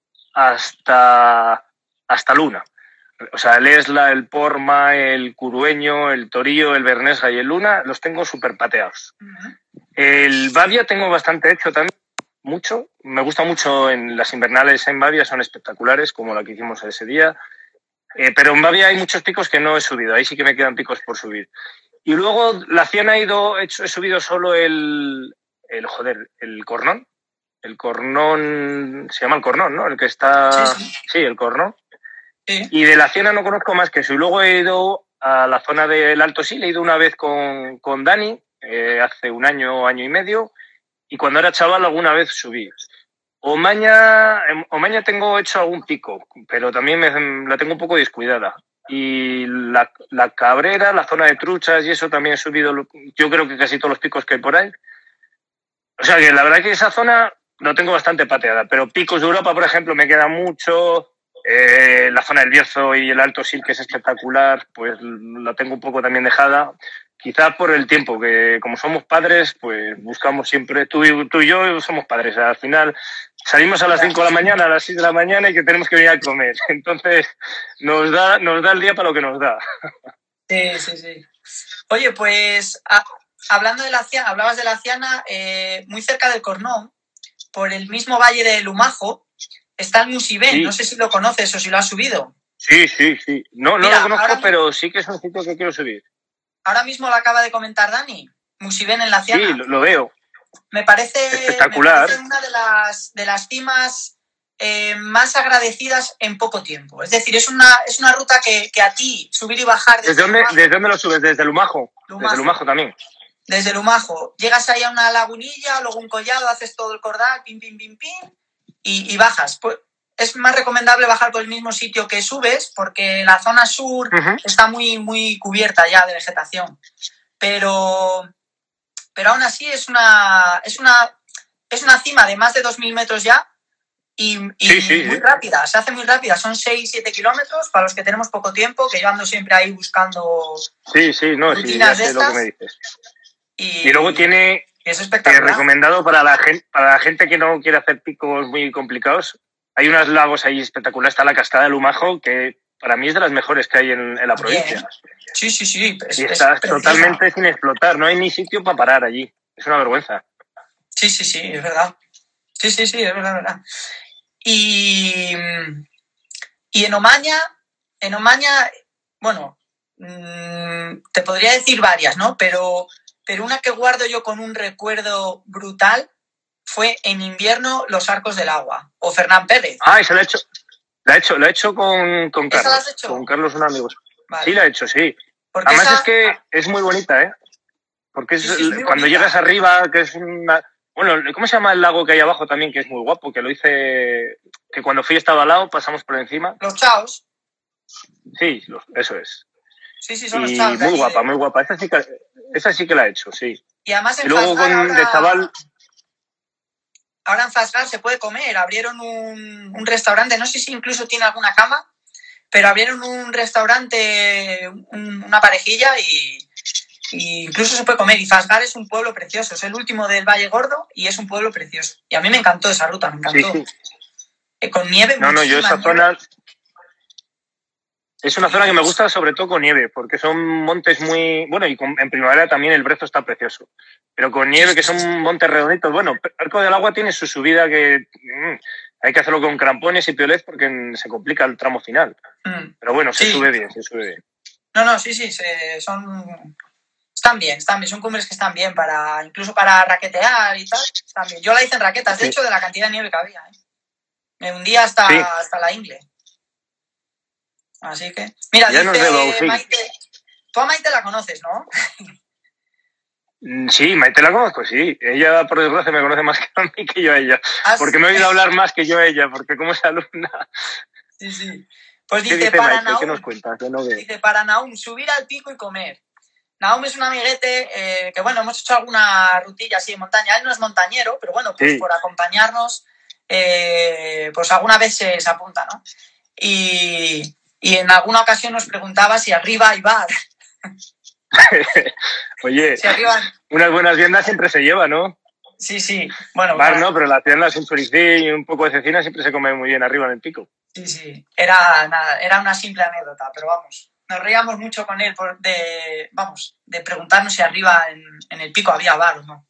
hasta, hasta Luna. O sea, el Esla, el Porma, el Curueño, el Torillo, el Bernesga y el Luna los tengo súper pateados. Uh-huh. El Bavia tengo bastante hecho también, mucho. Me gusta mucho en las invernales en Bavia, son espectaculares, como la que hicimos ese día. Eh, pero en Bavia hay muchos picos que no he subido, ahí sí que me quedan picos por subir. Y luego la Ciana he, ido, he, hecho, he subido solo el, el, joder, el Cornón. El Cornón, se llama el Cornón, ¿no? El que está... Sí, sí. Sí, el Cornón. Sí. Y de la Ciana no conozco más que eso. Y luego he ido a la zona del Alto Sil, he ido una vez con, con Dani, eh, hace un año, año y medio, y cuando era chaval alguna vez subí. Omaña, Omaña tengo hecho algún pico, pero también me, la tengo un poco descuidada. Y la, la Cabrera, la zona de Truchas y eso también he subido, yo creo que casi todos los picos que hay por ahí. O sea que la verdad que esa zona lo tengo bastante pateada, pero picos de Europa, por ejemplo, me queda mucho. Eh, la zona del Bierzo y el Alto Sil, que es espectacular, pues la tengo un poco también dejada. Quizás por el tiempo, que como somos padres, pues buscamos siempre, tú y, tú y yo somos padres. Al final salimos a las cinco de la mañana, a las seis de la mañana y que tenemos que venir a comer. Entonces nos da, nos da el día para lo que nos da. Sí, sí, sí. Oye, pues a, hablando de la Ciana, hablabas de la Ciana, eh, muy cerca del Cornón, por el mismo valle de Lumajo, está el Musibén, sí. No sé si lo conoces o si lo has subido. Sí, sí, sí. No, Mira, no lo conozco, ahora, pero sí que es un sitio que quiero subir. Ahora mismo lo acaba de comentar Dani, Musibén en la Ciana. Sí, lo, lo veo. Me parece, espectacular. Me parece una de las, de las cimas eh, más agradecidas en poco tiempo. Es decir, es una, es una ruta que, que a ti subir y bajar... ¿Desde, ¿Desde, dónde, Lumajo, ¿Desde dónde lo subes? ¿Desde Lumajo? Lumajo? Desde Lumajo también. Desde Lumajo. Llegas ahí a una lagunilla, luego un collado, haces todo el cordal, pim, pim, pim, pim, y, y bajas. Pues, es más recomendable bajar por el mismo sitio que subes, porque la zona sur uh-huh. está muy, muy cubierta ya de vegetación. Pero, pero aún así es una, es una, es una cima de más de dos mil metros ya y, y sí, sí, muy sí. rápida. Se hace muy rápida. Son seis siete kilómetros para los que tenemos poco tiempo, que yo ando siempre ahí buscando sí, sí, no, rutinas sí, ya sé de estas. Lo que me dices. Y, y luego tiene es espectacular. Eh, recomendado para la, gente, para la gente que no quiere hacer picos muy complicados. Hay unos lagos ahí espectaculares. Está la Cascada de Lumajo, que para mí es de las mejores que hay en, en la provincia. Bien. Sí, sí, sí. Es, y está es totalmente sin explotar. No hay ni sitio para parar allí. Es una vergüenza. Sí, sí, sí, es verdad. Sí, sí, sí, es verdad, es verdad. Y, y en Omaña, en Omaña, bueno, mmm, te podría decir varias, ¿no? Pero, pero una que guardo yo con un recuerdo brutal fue en invierno Los Arcos del Agua, o Fernán Pérez. Ah, eso lo he hecho. La he hecho, la he hecho con, con Carlos. ¿Esa la has hecho? Con Carlos, un amigo. Vale. Sí, la he hecho, sí. Porque Además esa... es que es muy bonita, ¿eh? Porque es, sí, sí, es cuando bonita. llegas arriba, que es una... Bueno, ¿cómo se llama el lago que hay abajo también, que es muy guapo? Que lo hice... Que cuando fui estaba al lado, pasamos por encima. Los Chaos. Sí, eso es. Sí, sí, son y los Chaos. Muy guapa, de... muy guapa. Esa sí, que, esa sí que la he hecho, sí. Y además en y luego Fasgar con ahora... de chaval... Ahora en Fasgar se puede comer. Abrieron un, un restaurante, no sé si incluso tiene alguna cama, pero abrieron un restaurante, un, una parejilla y, y incluso se puede comer. Y Fasgar es un pueblo precioso, es el último del Valle Gordo y es un pueblo precioso. Y a mí me encantó esa ruta, me encantó. Sí, sí. eh, con nieve. No, no, yo esa nieve. zona... Es una zona que me gusta sobre todo con nieve, porque son montes muy... Bueno, y con, en primavera también el Brezo está precioso. Pero con nieve, que son montes redonditos. Bueno, Arco del Agua tiene su subida que... Mmm, hay que hacerlo con crampones y piolets porque se complica el tramo final. Mm. Pero bueno, se sí. sube bien, se sube bien. No, no, sí, sí, se, son... Están bien, están bien. Son cumbres que están bien, para incluso para raquetear y tal. Están bien. Yo la hice en raquetas, de sí. hecho, de la cantidad de nieve que había. ¿eh? Me hundía hasta, sí. hasta la ingle. Así que... Mira, ya dice Maite... Tú a Maite la conoces, ¿no? Sí, Maite la conozco, sí. Ella, por desgracia, me conoce más que a mí que yo a ella. ¿Ah, porque me he oído hablar más que yo a ella, porque como es alumna... Sí, sí. Pues dice, dice para Maite? Naum, ¿Qué nos cuentas? No dice, para Naum, subir al pico y comer. Naum es un amiguete eh, que, bueno, hemos hecho alguna rutilla así en montaña. Él no es montañero, pero bueno, pues sí. por acompañarnos, eh, pues alguna vez se, se apunta, ¿no? Y, y en alguna ocasión nos preguntaba si arriba hay bar. Oye, si arriba... unas buenas viandas siempre se lleva, ¿no? Sí, sí. Bueno, bar no, pero las viandas, un choricín y un poco de cecina siempre se come muy bien arriba en el pico. Sí, sí. Era, nada, era una simple anécdota, pero vamos. Nos reíamos mucho con él por, de, vamos, de preguntarnos si arriba en, en el pico había bar o no.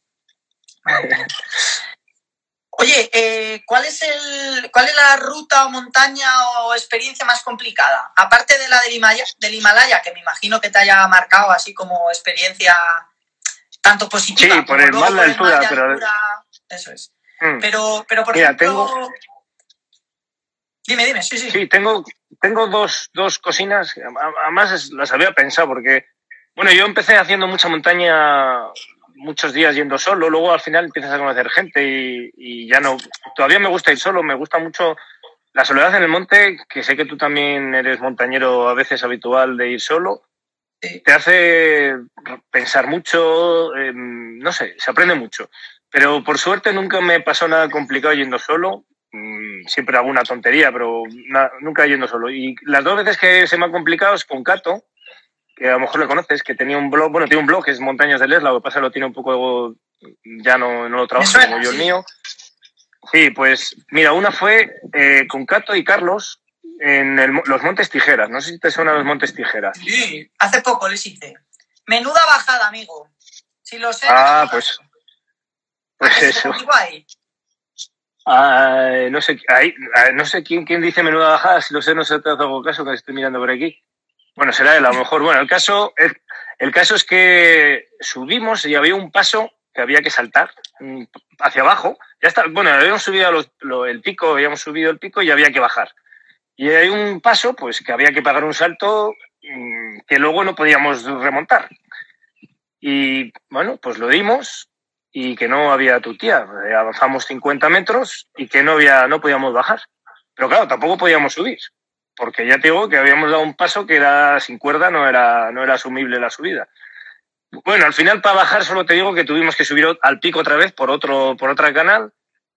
Oye, eh, ¿cuál es el, cuál es la ruta o montaña o experiencia más complicada? Aparte de la del Himalaya, del Himalaya, que me imagino que te haya marcado así como experiencia tanto positiva sí, por el mal de altura, de pero... altura. Eso es. Mm. Pero, pero por Mira, ejemplo... Tengo... Dime, dime, sí, sí. Sí, tengo, tengo dos, dos cocinas, además las había pensado porque, bueno, yo empecé haciendo mucha montaña muchos días yendo solo, luego al final empiezas a conocer gente y, y ya no, todavía me gusta ir solo, me gusta mucho la soledad en el monte, que sé que tú también eres montañero a veces habitual de ir solo, sí. Te hace pensar mucho, eh, no sé, se aprende mucho, pero por suerte nunca me pasó nada complicado yendo solo. Siempre hago una tontería, pero na, nunca yendo solo. Y las dos veces que se me ha complicado es con Cato, que a lo mejor lo conoces, que tenía un blog, bueno, tiene un blog que es Montañas del Esla, lo que pasa es que lo tiene un poco, ya no, no lo trabaja suena, como yo sí. el mío. Sí, pues mira, una fue eh, con Cato y Carlos en el, los Montes Tijeras. No sé si te suenan los Montes Tijeras. Sí, hace poco les hice. Menuda bajada, amigo. Si lo sé. Ah, no pues, pues eso. Ahí? Ah, no sé, ahí, no sé quién, quién dice menuda bajada, si lo sé no se te hago caso, que estoy mirando por aquí. Bueno, será él, a lo mejor. Bueno, el caso, el, el caso es que subimos y había un paso que había que saltar hacia abajo. Ya está, bueno, habíamos subido los, lo, el pico, habíamos subido el pico y había que bajar. Y hay un paso, pues, que había que pagar un salto mmm, que luego no podíamos remontar. Y, bueno, pues lo dimos... y que no había tu tía. Avanzamos cincuenta metros y que no había, no podíamos bajar. Pero claro, tampoco podíamos subir, porque ya te digo que habíamos dado un paso que era sin cuerda, no era, no era asumible la subida. Bueno, al final para bajar solo te digo que tuvimos que subir al pico otra vez por otro, por otra canal.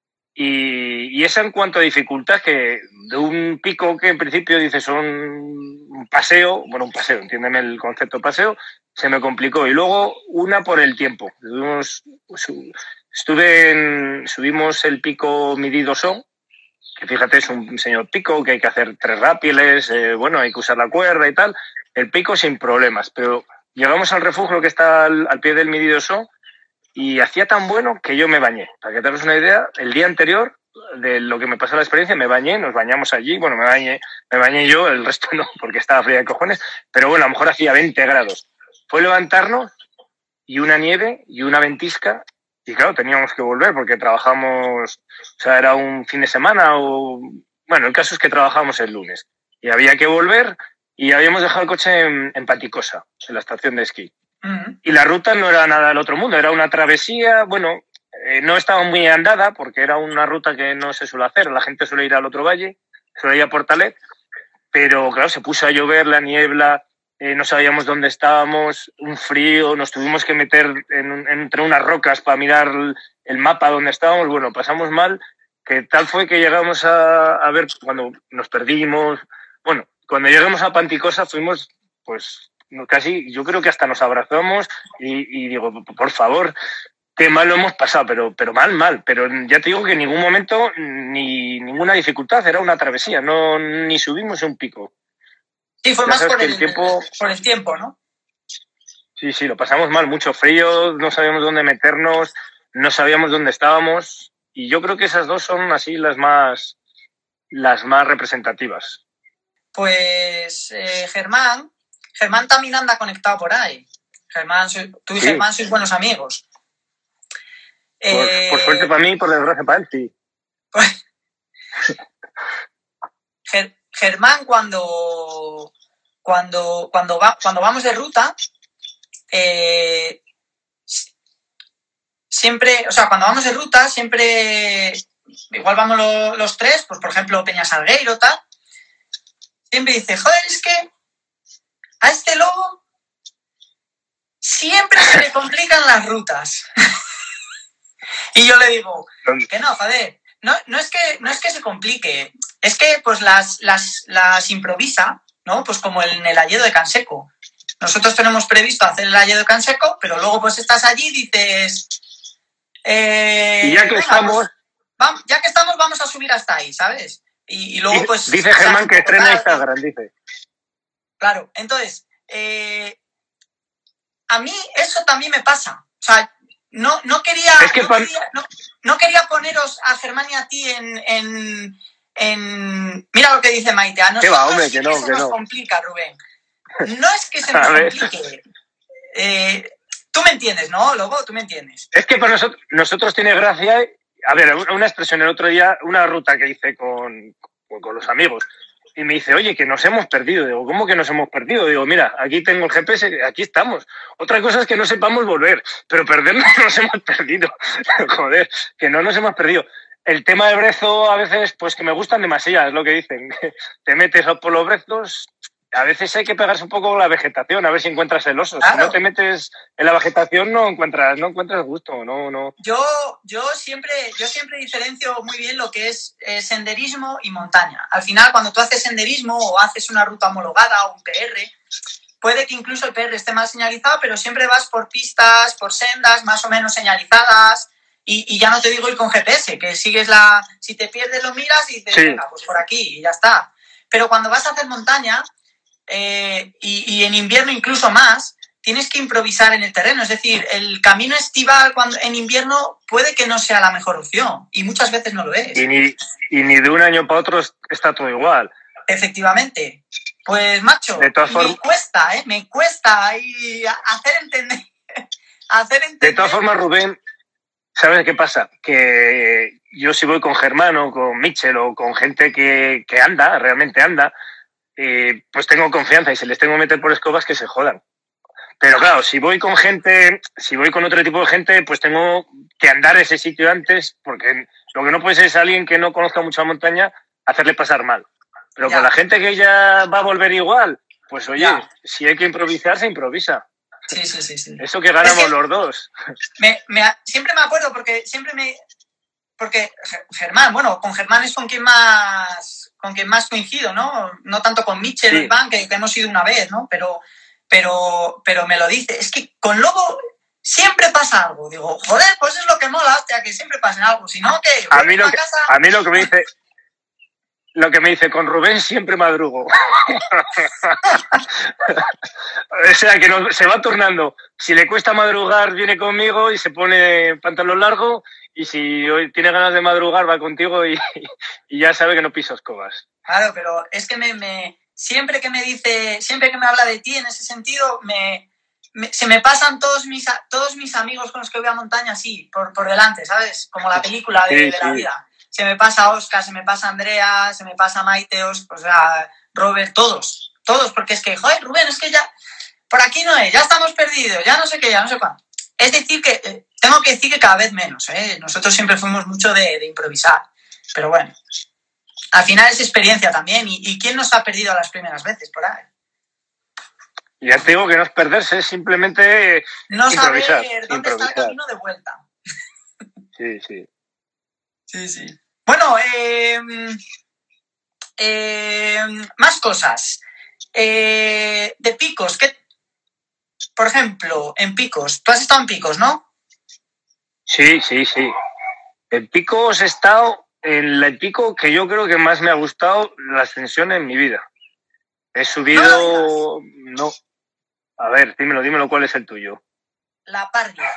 Y, y esa en cuanto a dificultad, que de un pico que en principio dices son un paseo, bueno, un paseo, entiéndeme el concepto paseo, se me complicó. Y luego una por el tiempo. Tuvimos, estuve en, subimos el pico Mididosó, que fíjate es un señor pico, que hay que hacer tres rápiles, eh, bueno, hay que usar la cuerda y tal. El pico sin problemas, pero llegamos al refugio que está al, al pie del Mididosó y hacía tan bueno que yo me bañé. Para que te hagas una idea, el día anterior de lo que me pasó la experiencia, me bañé, nos bañamos allí, bueno, me bañé, me bañé yo, el resto no, porque estaba fría de cojones, pero bueno, a lo mejor hacía veinte grados. Fue levantarnos y una nieve y una ventisca, y claro, teníamos que volver porque trabajamos, o sea, era un fin de semana o... Bueno, el caso es que trabajábamos el lunes y había que volver y habíamos dejado el coche en, en Panticosa, en la estación de esquí. Uh-huh. Y la ruta no era nada del otro mundo, era una travesía, bueno, eh, no estaba muy andada porque era una ruta que no se suele hacer, la gente suele ir al otro valle, suele ir a Portalet, pero claro, se puso a llover, la niebla, eh, no sabíamos dónde estábamos, un frío, nos tuvimos que meter en, entre unas rocas para mirar el mapa donde estábamos, bueno, pasamos mal, que tal fue que llegamos a, a ver cuando nos perdimos, bueno, cuando llegamos a Panticosa fuimos, pues casi, yo creo que hasta nos abrazamos y, y digo, por favor, qué mal lo hemos pasado, pero, pero mal, mal. Pero ya te digo que en ningún momento ni ninguna dificultad, era una travesía, no ni subimos un pico. Sí, fue ya más por el, el tiempo, por el tiempo, ¿no? Sí, sí, lo pasamos mal, mucho frío, no sabíamos dónde meternos, no sabíamos dónde estábamos, y yo creo que esas dos son así las más, las más representativas. Pues eh, Germán, Germán también anda conectado por ahí. Germán, tú y sí. Germán sois buenos amigos. Por, eh, por suerte para mí y por desgracia para él, sí. Pues, Ger, Germán, cuando, cuando, cuando, va, cuando vamos de ruta, eh, siempre, o sea, cuando vamos de ruta, siempre, igual vamos lo, los tres, pues por ejemplo, Peña Salgueiro, tal, siempre dice, joder, es que a este lobo siempre se le complican las rutas. Y yo le digo, que no, joder, no, no, es que, no es que se complique, es que pues las, las, las improvisa, ¿no? Pues como en el Alledo de Canseco. Nosotros tenemos previsto hacer el Alledo de Canseco, pero luego pues estás allí y dices... Eh, y ya que venga, estamos... Pues, vamos, ya que estamos, vamos a subir hasta ahí, ¿sabes? Y, y luego pues... Dice Germán que estrena Instagram, dice. Claro, entonces, eh, a mí eso también me pasa. O sea, no, no, quería, es que no, pan... quería, no, no quería poneros a Germán y a ti en... en, en... Mira lo que dice Maite. A nosotros va, hombre, que sí no, que se que nos no. complica, Rubén. No es que se nos complique. Eh, tú me entiendes, ¿no, Lobo? Tú me entiendes. Es que para nosotros, nosotros tiene gracia... A ver, una expresión el otro día, una ruta que hice con, con, con los amigos, y me dice, oye, que nos hemos perdido. Digo, ¿cómo que nos hemos perdido? Digo, mira, aquí tengo el G P S, aquí estamos. Otra cosa es que no sepamos volver, pero perdernos nos hemos perdido. Joder, que no nos hemos perdido. El tema de brezo a veces, pues que me gustan demasiado, es lo que dicen. Te metes por los brezos, a veces hay que pegarse un poco la vegetación, a ver si encuentras el oso. Claro. Si no te metes en la vegetación no encuentras, no encuentras gusto, no, no. Yo, yo siempre, yo siempre diferencio muy bien lo que es eh, senderismo y montaña. Al final, cuando tú haces senderismo o haces una ruta homologada o un P R, puede que incluso el P R esté más señalizado, pero siempre vas por pistas, por sendas más o menos señalizadas. Y, y ya no te digo ir con G P S, que sigues la... Si te pierdes lo miras y dices, sí. Venga, pues por aquí y ya está. Pero cuando vas a hacer montaña, eh, y, y en invierno incluso más, tienes que improvisar en el terreno. Es decir, el camino estival cuando, en invierno puede que no sea la mejor opción y muchas veces no lo es. Y ni, y ni de un año para otro está todo igual. Efectivamente. Pues, macho, de todas me form... cuesta, ¿eh? Me cuesta ahí hacer entender... hacer entender... De todas formas, Rubén... ¿Sabes qué pasa? Que yo si voy con Germán o con Mitchell o con gente que, que anda, realmente anda, eh, pues tengo confianza y si les tengo que meter por escobas que se jodan. Pero claro, si voy con gente, si voy con otro tipo de gente, pues tengo que andar ese sitio antes, porque lo que no puede ser es alguien que no conozca mucha montaña, hacerle pasar mal. Pero ya. Con la gente que ya va a volver igual, pues oye, ya. Si hay que improvisar, se improvisa. Sí, sí, sí, sí. Eso que ganamos es que los dos. Me, me, siempre me acuerdo porque siempre me... Porque Germán, bueno, con Germán es con quien más con quien más coincido, ¿no? No tanto con Mitchell y sí. Iván, que, que hemos ido una vez, ¿no? Pero, pero, pero me lo dice. Es que con Lobo siempre pasa algo. Digo, joder, pues es lo que mola, hostia, que siempre pasa algo. Si no, que... A mí, lo que casa... a mí lo que me dice... Lo que me dice, con Rubén siempre madrugo. O sea, que no, se va turnando. Si le cuesta madrugar, viene conmigo y se pone pantalón largo. Y si hoy tiene ganas de madrugar, va contigo y, y ya sabe que no piso escobas. Claro, pero es que me, me, siempre que me dice, siempre que me habla de ti en ese sentido, me, me, se me pasan todos mis, todos mis amigos con los que voy a montaña así, por, por delante, ¿sabes? Como la película de, sí, de la sí. vida. Se me pasa Oscar, se me pasa Andrea, se me pasa Maite, o sea, Robert, todos, todos, porque es que, joder, Rubén, es que ya, por aquí no es, ya estamos perdidos, ya no sé qué, ya no sé cuándo. Es decir que, eh, tengo que decir que cada vez menos, ¿eh? Nosotros siempre fuimos mucho de, de improvisar, pero bueno, al final es experiencia también, y, y ¿quién nos ha perdido las primeras veces por ahí? Ya te digo que no es perderse, es simplemente no improvisar. saber dónde improvisar. está el camino de vuelta. Sí, sí. Sí, sí. Bueno, eh, eh, más cosas. Eh, de picos, ¿qué? Por ejemplo, en picos. Tú has estado en picos, ¿no? Sí, sí, sí. En Picos he estado en el pico que yo creo que más me ha gustado la ascensión en mi vida. He subido... No, no. A ver, dímelo, dímelo, ¿cuál es el tuyo? La Pardia.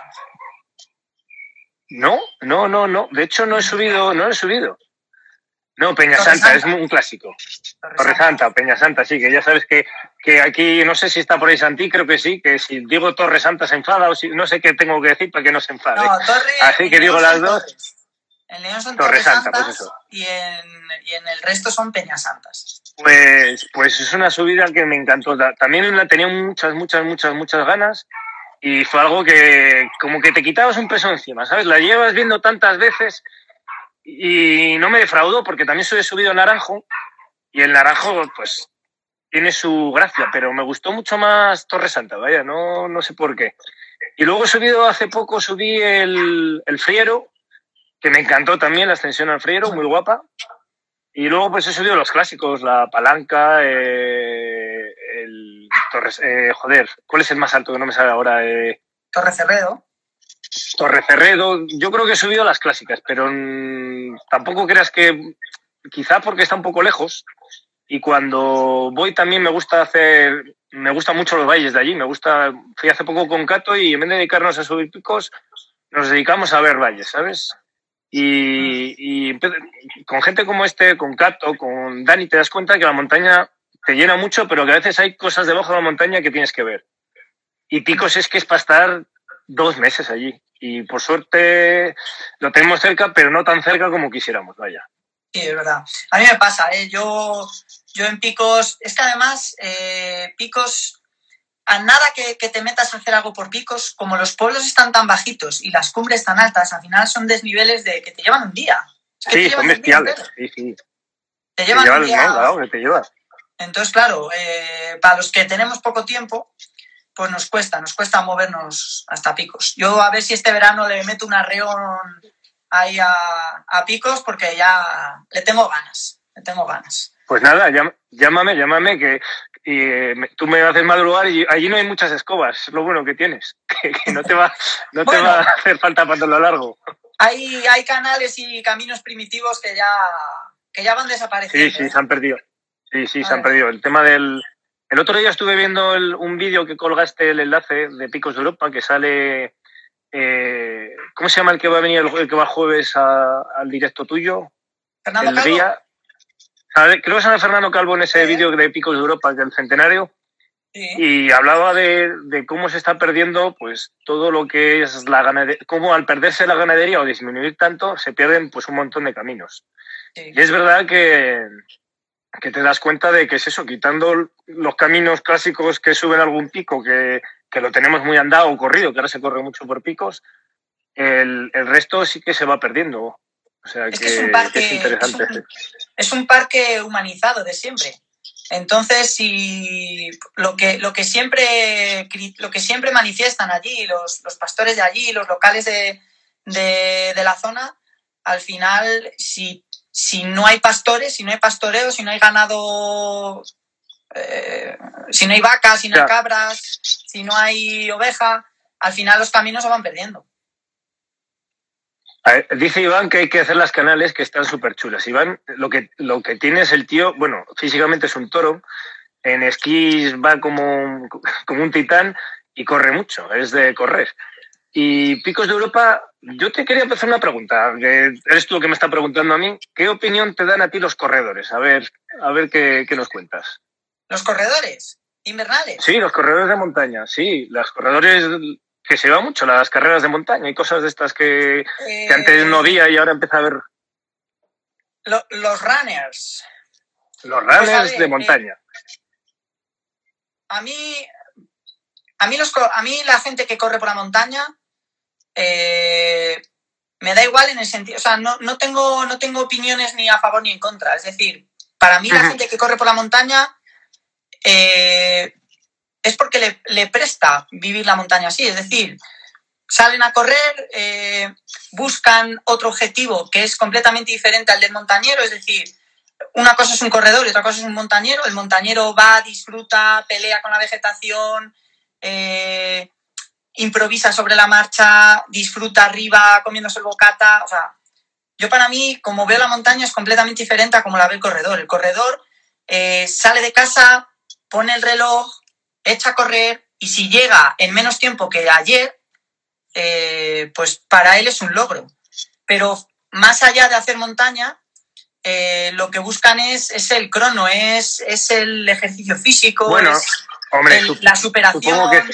No, no, no, no. De hecho, no he subido, no he subido. No, Peñasanta, es un clásico. Torresanta, Peñasanta, sí, que ya sabes que, que aquí, no sé si está por ahí Santí, creo que sí, que si digo Torresanta se enfada o si no sé qué tengo que decir para que no se enfade. No, Torre, así que digo las dos. Torres. En León son Torresanta, Torresantas, pues eso. Y, en, y en el resto son Peñasantas. Pues, pues es una subida que me encantó. También la tenía muchas, muchas, muchas, muchas ganas y fue algo que como que te quitabas un peso encima, ¿sabes? La llevas viendo tantas veces y no me defraudó porque también soy subido a Naranjo y el Naranjo pues tiene su gracia, pero me gustó mucho más Torresanta, vaya, no, no sé por qué. Y luego he subido, hace poco subí el, el Friero, que me encantó también la ascensión al Friero, muy guapa. Y luego pues he subido los clásicos, la Palanca, eh, el Torres, eh, joder, ¿cuál es el más alto que no me sale ahora? Eh, Torrecerredo. Torrecerredo, yo creo que he subido las clásicas, pero mmm, tampoco creas que, quizá porque está un poco lejos, y cuando voy también me gusta hacer, me gustan mucho los valles de allí, me gusta, fui hace poco con Cato y en vez de dedicarnos a subir picos, nos dedicamos a ver valles, ¿sabes? Y, y con gente como este, con Cato, con Dani, te das cuenta que la montaña te llena mucho, pero que a veces hay cosas debajo de la montaña que tienes que ver. Y Picos es que es para estar dos meses allí. Y por suerte lo tenemos cerca, pero no tan cerca como quisiéramos, vaya. Sí, es verdad. A mí me pasa, ¿eh? Yo, yo en Picos, es que además eh, Picos, a nada que, que te metas a hacer algo por Picos, como los pueblos están tan bajitos y las cumbres tan altas, al final son desniveles de que te llevan un día. Sí, son bestiales. Sí, sí. Te llevan te llevan, un día. No, claro, que te llevas. Entonces, claro, eh, para los que tenemos poco tiempo, pues nos cuesta, nos cuesta movernos hasta Picos. Yo a ver si este verano le meto un arreón ahí a, a Picos porque ya le tengo ganas, le tengo ganas. Pues nada, llámame, llámame, que y, eh, tú me haces madrugar y allí no hay muchas escobas, es lo bueno que tienes, que, que no, te va, no bueno, te va a hacer falta para lo largo. Hay, hay canales y caminos primitivos que ya, que ya van desapareciendo. Sí, sí, ¿eh? se han perdido. Sí, sí, a se ver. han perdido. El tema del... El otro día estuve viendo el, un vídeo que colgaste, el enlace de Picos de Europa, que sale... Eh, ¿Cómo se llama el que va a venir el, el que va jueves a, al directo tuyo? Fernando el Calvo. Día... A ver, creo que sale Fernando Calvo en ese ¿Eh? vídeo de Picos de Europa, del centenario. Sí. Y hablaba de, de cómo se está perdiendo pues todo lo que es la ganadería, cómo al perderse la ganadería o disminuir tanto, se pierden pues un montón de caminos. Sí. Y es verdad que, que te das cuenta de que es eso, quitando los caminos clásicos que suben a algún pico, que, que lo tenemos muy andado o corrido, que ahora se corre mucho por picos, el, el resto sí que se va perdiendo. O sea, es que, que es un parque, que es interesante. Es un, es un parque humanizado de siempre. Entonces, si lo que, lo que siempre lo que siempre manifiestan allí, los, los pastores de allí, los locales de, de, de la zona, al final, si, si no hay pastores, si no hay pastoreo, si no hay ganado, eh, si no hay vacas, si no hay cabras, si no hay oveja, al final los caminos se van perdiendo. A ver, dice Iván que hay que hacer las canales que están súper chulas. Iván, lo que, lo que tiene es el tío, bueno, físicamente es un toro, en esquís va como, como un titán y corre mucho, es de correr. Y Picos de Europa, yo te quería hacer una pregunta, que eres tú el que me está preguntando a mí, ¿qué opinión te dan a ti los corredores? A ver, a ver qué, qué nos cuentas. ¿Los corredores invernales? Sí, los corredores de montaña, sí, los corredores... que se va mucho, las carreras de montaña y cosas de estas que, eh, que antes no había y ahora empieza a ver. Lo, los runners. Los runners pues ver, de montaña. Eh, a mí, a mí, los, a mí la gente que corre por la montaña eh, me da igual en el sentido, o sea, no, no, tengo, no tengo opiniones ni a favor ni en contra. Es decir, para mí la uh-huh. gente que corre por la montaña eh, es porque le, le presta vivir la montaña así, es decir, salen a correr, eh, buscan otro objetivo que es completamente diferente al del montañero, es decir, una cosa es un corredor y otra cosa es un montañero, el montañero va, disfruta, pelea con la vegetación, eh, improvisa sobre la marcha, disfruta arriba comiéndose el bocata. O sea, yo para mí, como veo la montaña, es completamente diferente a como la ve el corredor. El corredor eh, sale de casa, pone el reloj, echa a correr y si llega en menos tiempo que ayer, eh, pues para él es un logro. Pero más allá de hacer montaña, eh, lo que buscan es, es el crono, es, es el ejercicio físico, bueno, es hombre, el, la superación. Que...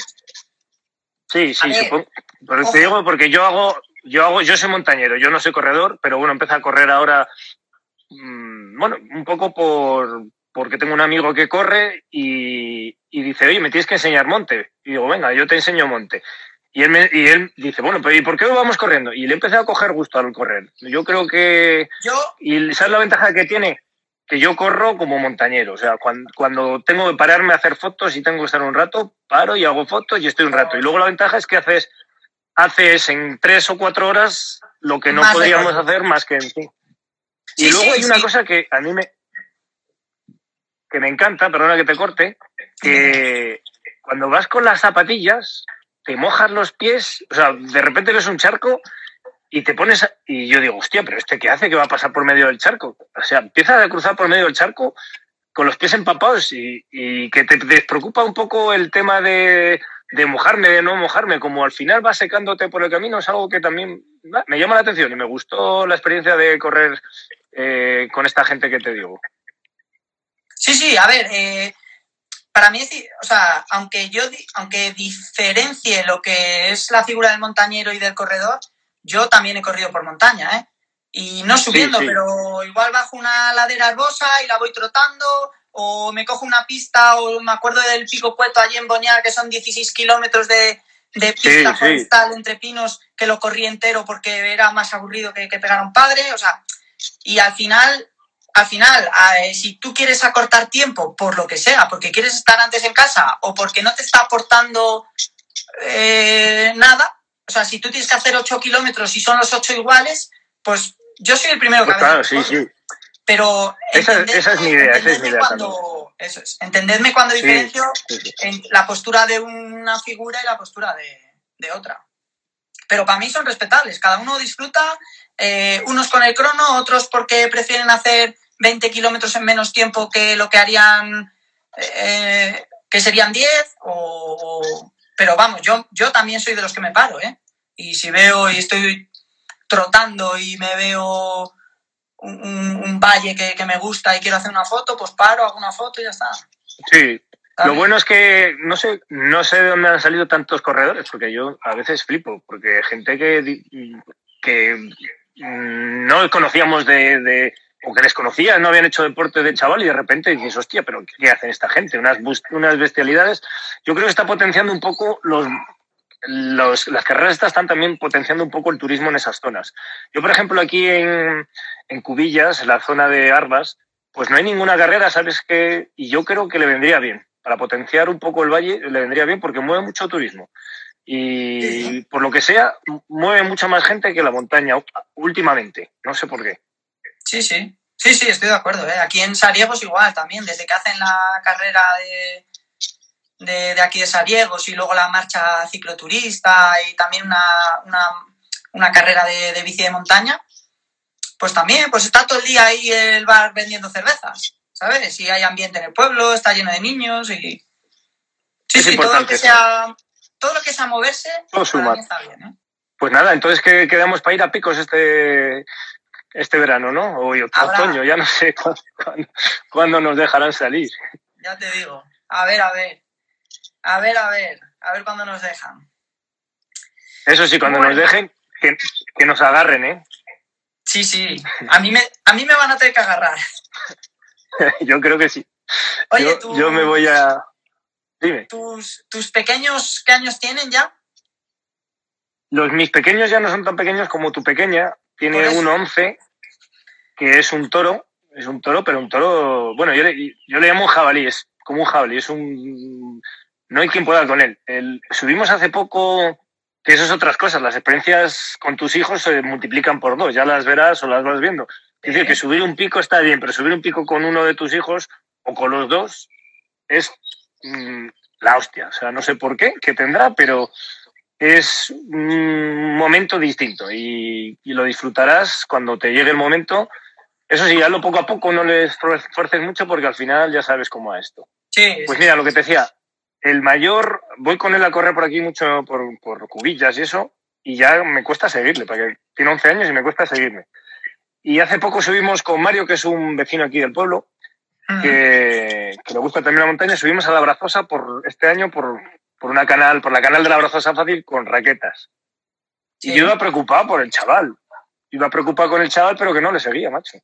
Sí, sí, ver, supongo. Pero te digo porque yo hago, yo hago, yo soy montañero, yo no soy corredor, pero bueno, empecé a correr ahora, mmm, bueno, un poco por porque tengo un amigo que corre y, y dice, oye, me tienes que enseñar monte. Y digo, venga, yo te enseño monte. Y él, me, y él dice, bueno, pero ¿y por qué vamos corriendo? Y le empecé a coger gusto al correr. Yo creo que... Yo... ¿Y sabes la ventaja que tiene? Que yo corro como montañero. O sea, cuando, cuando tengo que pararme a hacer fotos y tengo que estar un rato, paro y hago fotos y estoy un rato. Y luego la ventaja es que haces, haces en tres o cuatro horas lo que no más podríamos hacer más que en cinco. Y sí, luego sí, hay una sí. cosa que a mí me... que me encanta, perdona que te corte, que cuando vas con las zapatillas... te mojas los pies, o sea, de repente ves un charco y te pones... A... Y yo digo, hostia, ¿pero este qué hace que va a pasar por medio del charco? O sea, empiezas a cruzar por medio del charco con los pies empapados y, y que te despreocupa un poco el tema de, de mojarme, de no mojarme, como al final vas secándote por el camino, es algo que también me llama la atención y me gustó la experiencia de correr eh, con esta gente que te digo. Sí, sí, a ver... Eh... Para mí, o sea, aunque yo aunque diferencie lo que es la figura del montañero y del corredor, yo también he corrido por montaña, ¿eh? Y no subiendo, sí, sí. Pero igual bajo una ladera herbosa y la voy trotando, o me cojo una pista, o me acuerdo del Pico Cueto allí en Boñar, que son dieciséis kilómetros de, de pista sí, forestal sí. entre pinos, que lo corrí entero porque era más aburrido que, que pegar a un padre, o sea, y al final... Al final, eh, si tú quieres acortar tiempo por lo que sea, porque quieres estar antes en casa o porque no te está aportando eh, nada, o sea, si tú tienes que hacer ocho kilómetros y son los ocho iguales, pues yo soy el primero que pues a veces claro, sí, sí. Pero esa, esa es mi idea, esa es mi idea cuando, eso es, entendedme cuando sí, diferencio sí, sí. En la postura de una figura y la postura de, de otra. Pero para mí son respetables, cada uno disfruta, eh, unos con el crono, otros porque prefieren hacer veinte kilómetros en menos tiempo que lo que harían, eh, que serían diez, o, pero vamos, yo, yo también soy de los que me paro, ¿eh? Y si veo y estoy trotando y me veo un, un, un valle que, que me gusta y quiero hacer una foto, pues paro, hago una foto y ya está. Sí. Lo bueno es que no sé, no sé de dónde han salido tantos corredores, porque yo a veces flipo, porque gente que, que no conocíamos de, de, o que les conocía, no habían hecho deporte de chaval y de repente dices, hostia, pero ¿qué hacen esta gente? Unas, unas bestialidades. Yo creo que está potenciando un poco los, los, las carreras estas están también potenciando un poco el turismo en esas zonas. Yo, por ejemplo, aquí en, en Cubillas, en la zona de Arvas, pues no hay ninguna carrera, ¿sabes qué? Y yo creo que le vendría bien. Para potenciar un poco el valle le vendría bien porque mueve mucho turismo. Y sí. Por lo que sea, mueve mucha más gente que la montaña últimamente. No sé por qué. Sí, sí. Sí, sí, estoy de acuerdo. ¿eh? Aquí en Sariegos igual también. Desde que hacen la carrera de, de, de aquí de Sariegos y luego la marcha cicloturista y también una, una, una carrera de, de bici de montaña, pues también pues está todo el día ahí el bar vendiendo cervezas. ¿Sabes? Y hay ambiente en el pueblo, está lleno de niños y... Sí, sí, todo lo que sea, todo lo que sea moverse, todo para mí está bien, ¿eh? Pues nada, entonces que quedamos para ir a Picos este, este verano, ¿no? O otoño, ya no sé cuándo, cuándo, cuándo nos dejarán salir. Ya te digo. A ver, a ver. A ver, a ver. A ver cuándo nos dejan. Eso sí, cuando bueno. nos dejen, que, que nos agarren, ¿eh? Sí, sí. A mí me, a mí me van a tener que agarrar. Yo creo que sí. Oye, yo, tú, yo me voy a... Dime. ¿Tus, ¿Tus pequeños qué años tienen ya? Los mis pequeños ya no son tan pequeños como tu pequeña. Tiene uno once, que es un toro. Es un toro, pero un toro... Bueno, yo le, yo le llamo un jabalí. Es como un jabalí. Es un... No hay quien pueda con él. El, subimos hace poco... Que eso es otras cosas. Las experiencias con tus hijos se multiplican por dos. Ya las verás o las vas viendo. Es decir, que subir un pico está bien, pero subir un pico con uno de tus hijos o con los dos es mmm, la hostia. O sea, no sé por qué, qué tendrá, pero es un momento distinto y, y lo disfrutarás cuando te llegue el momento. Eso sí, hazlo poco a poco, no le esfuerces mucho porque al final ya sabes cómo va esto. Sí, pues sí, mira, sí. lo que te decía, el mayor, voy con él a correr por aquí mucho por, por cubillas y eso, y ya me cuesta seguirle, porque tiene once años y me cuesta seguirme. Y hace poco subimos con Mario, que es un vecino aquí del pueblo, Uh-huh. que, que le gusta también la montaña, subimos a la Brazosa por este año por, por una canal, por la canal de la Brazosa Fácil con raquetas. Sí. Y yo iba preocupado por el chaval. Iba preocupado con el chaval, pero que no le seguía, macho.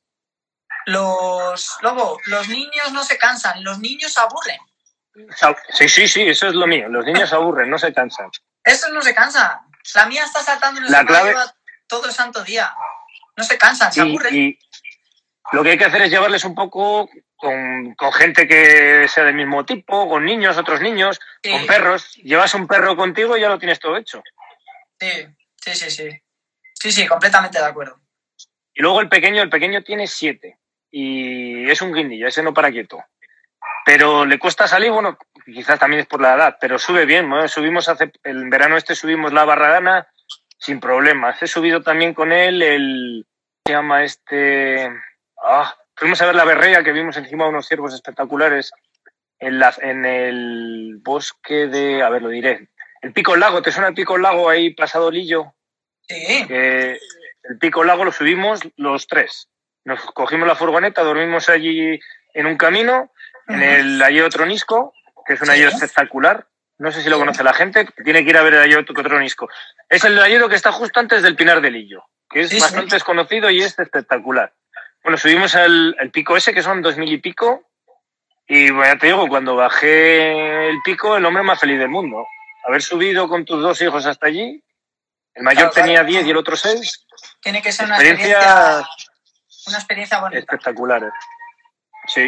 Los, Lobo, los niños no se cansan, los niños aburren. Sí, sí, sí, eso es lo mío. Los niños aburren, no se cansan. Estos no se cansan. La mía está saltando en el La sofá clave... lleva todo el santo día. No se cansan, se y, aburren. Y lo que hay que hacer es llevarles un poco con, con gente que sea del mismo tipo, con niños, otros niños, sí. Con perros. Llevas un perro contigo y ya lo tienes todo hecho. Sí, sí, sí, sí. Sí, sí, completamente de acuerdo. Y luego el pequeño, el pequeño tiene siete. Y es un guindilla, ese no para quieto. Pero le cuesta salir, bueno, quizás también es por la edad, pero sube bien, ¿no? Subimos hace, el verano este subimos la Barragana sin problemas. He subido también con él el, ¿qué se llama este? Ah, fuimos a ver la Berrea, que vimos encima unos ciervos espectaculares en, la, en el bosque de, a ver, lo diré, el Pico Lago, ¿te suena el Pico Lago ahí pasado Lillo? Sí. Eh, el Pico Lago lo subimos los tres. Nos cogimos la furgoneta, dormimos allí en un camino. En el Ayo Tronisco, que es un ayo sí. espectacular. No sé si lo conoce la gente, tiene que ir a ver el Ayo Tronisco. Es el ayo que está justo antes del Pinar del Lillo, que es sí, bastante sí. desconocido y es espectacular. Bueno, subimos al, al pico ese, que son dos mil y pico, y bueno, ya te digo, cuando bajé el pico, el hombre más feliz del mundo. Haber subido con tus dos hijos hasta allí, el mayor claro, tenía diez claro. y el otro seis. Tiene que ser una experiencia, una experiencia bonita. Espectaculares. Sí.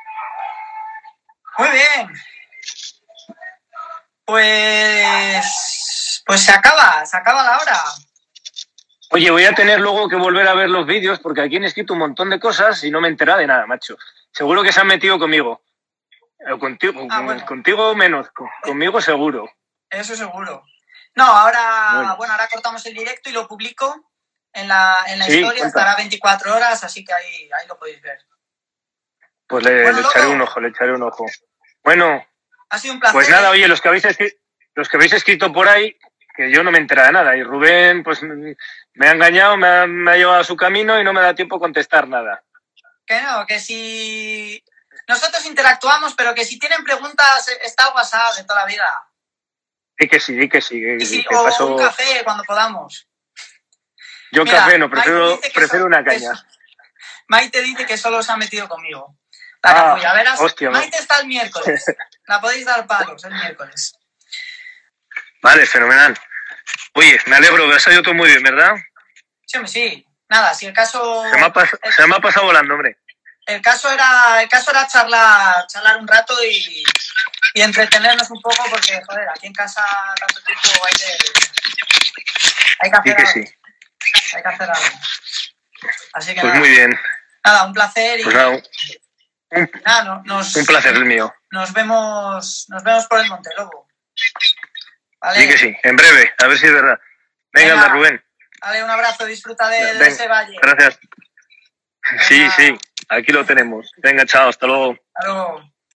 Muy bien. Pues, pues se acaba, se acaba la hora. Oye, voy a tener luego que volver a ver los vídeos porque aquí han escrito un montón de cosas y no me he enterado de nada, macho. Seguro que se han metido conmigo. Contigo, ah, bueno. contigo menos, conmigo seguro. Eso seguro. No, ahora, bueno, bueno ahora cortamos el directo y lo publico en la, en la sí, historia, cuenta. Estará veinticuatro horas, así que ahí, ahí lo podéis ver. Pues le, bueno, le echaré un ojo, le echaré un ojo. Bueno, ha sido un placer. Pues nada, oye, los que habéis escrito, los que habéis escrito por ahí, que yo no me he enterado de nada. Y Rubén, pues me ha engañado, me ha, me ha llevado a su camino y no me da tiempo a contestar nada. Que no, que si nosotros interactuamos, pero que si tienen preguntas, está el WhatsApp de toda la vida. Sí que sí, sí que sí. Que, sí que o paso... un café cuando podamos. Yo Mira, café no, prefiero, prefiero una caña. Eso. Maite dice que solo se ha metido conmigo. La ah, capulla, verás, hostia, Maite está el miércoles. La podéis dar palos el miércoles. Vale, fenomenal. Oye, me alegro, que ha salido todo muy bien, ¿verdad? Sí, hombre, sí. Nada, si el caso... Se me ha, pas... el... se me ha pasado volando, hombre. El caso era, el caso era charlar, charlar un rato y, y entretenernos un poco porque, joder, aquí en casa tanto tiempo hay que, hay que hacer sí que algo. Sí. Hay que hacer algo. Así que pues nada, muy bien. Nada, un placer y... Pues nada, un, nada no, nos, un placer el mío. Nos vemos, nos vemos por el Monte Lobo. ¿Vale? Sí que sí, en breve, a ver si es verdad. Venga, Venga anda, Rubén. Dale, un abrazo, disfruta de, de ese valle. Gracias. Venga. Sí, sí, aquí lo tenemos. Venga, chao, hasta luego. Hasta luego.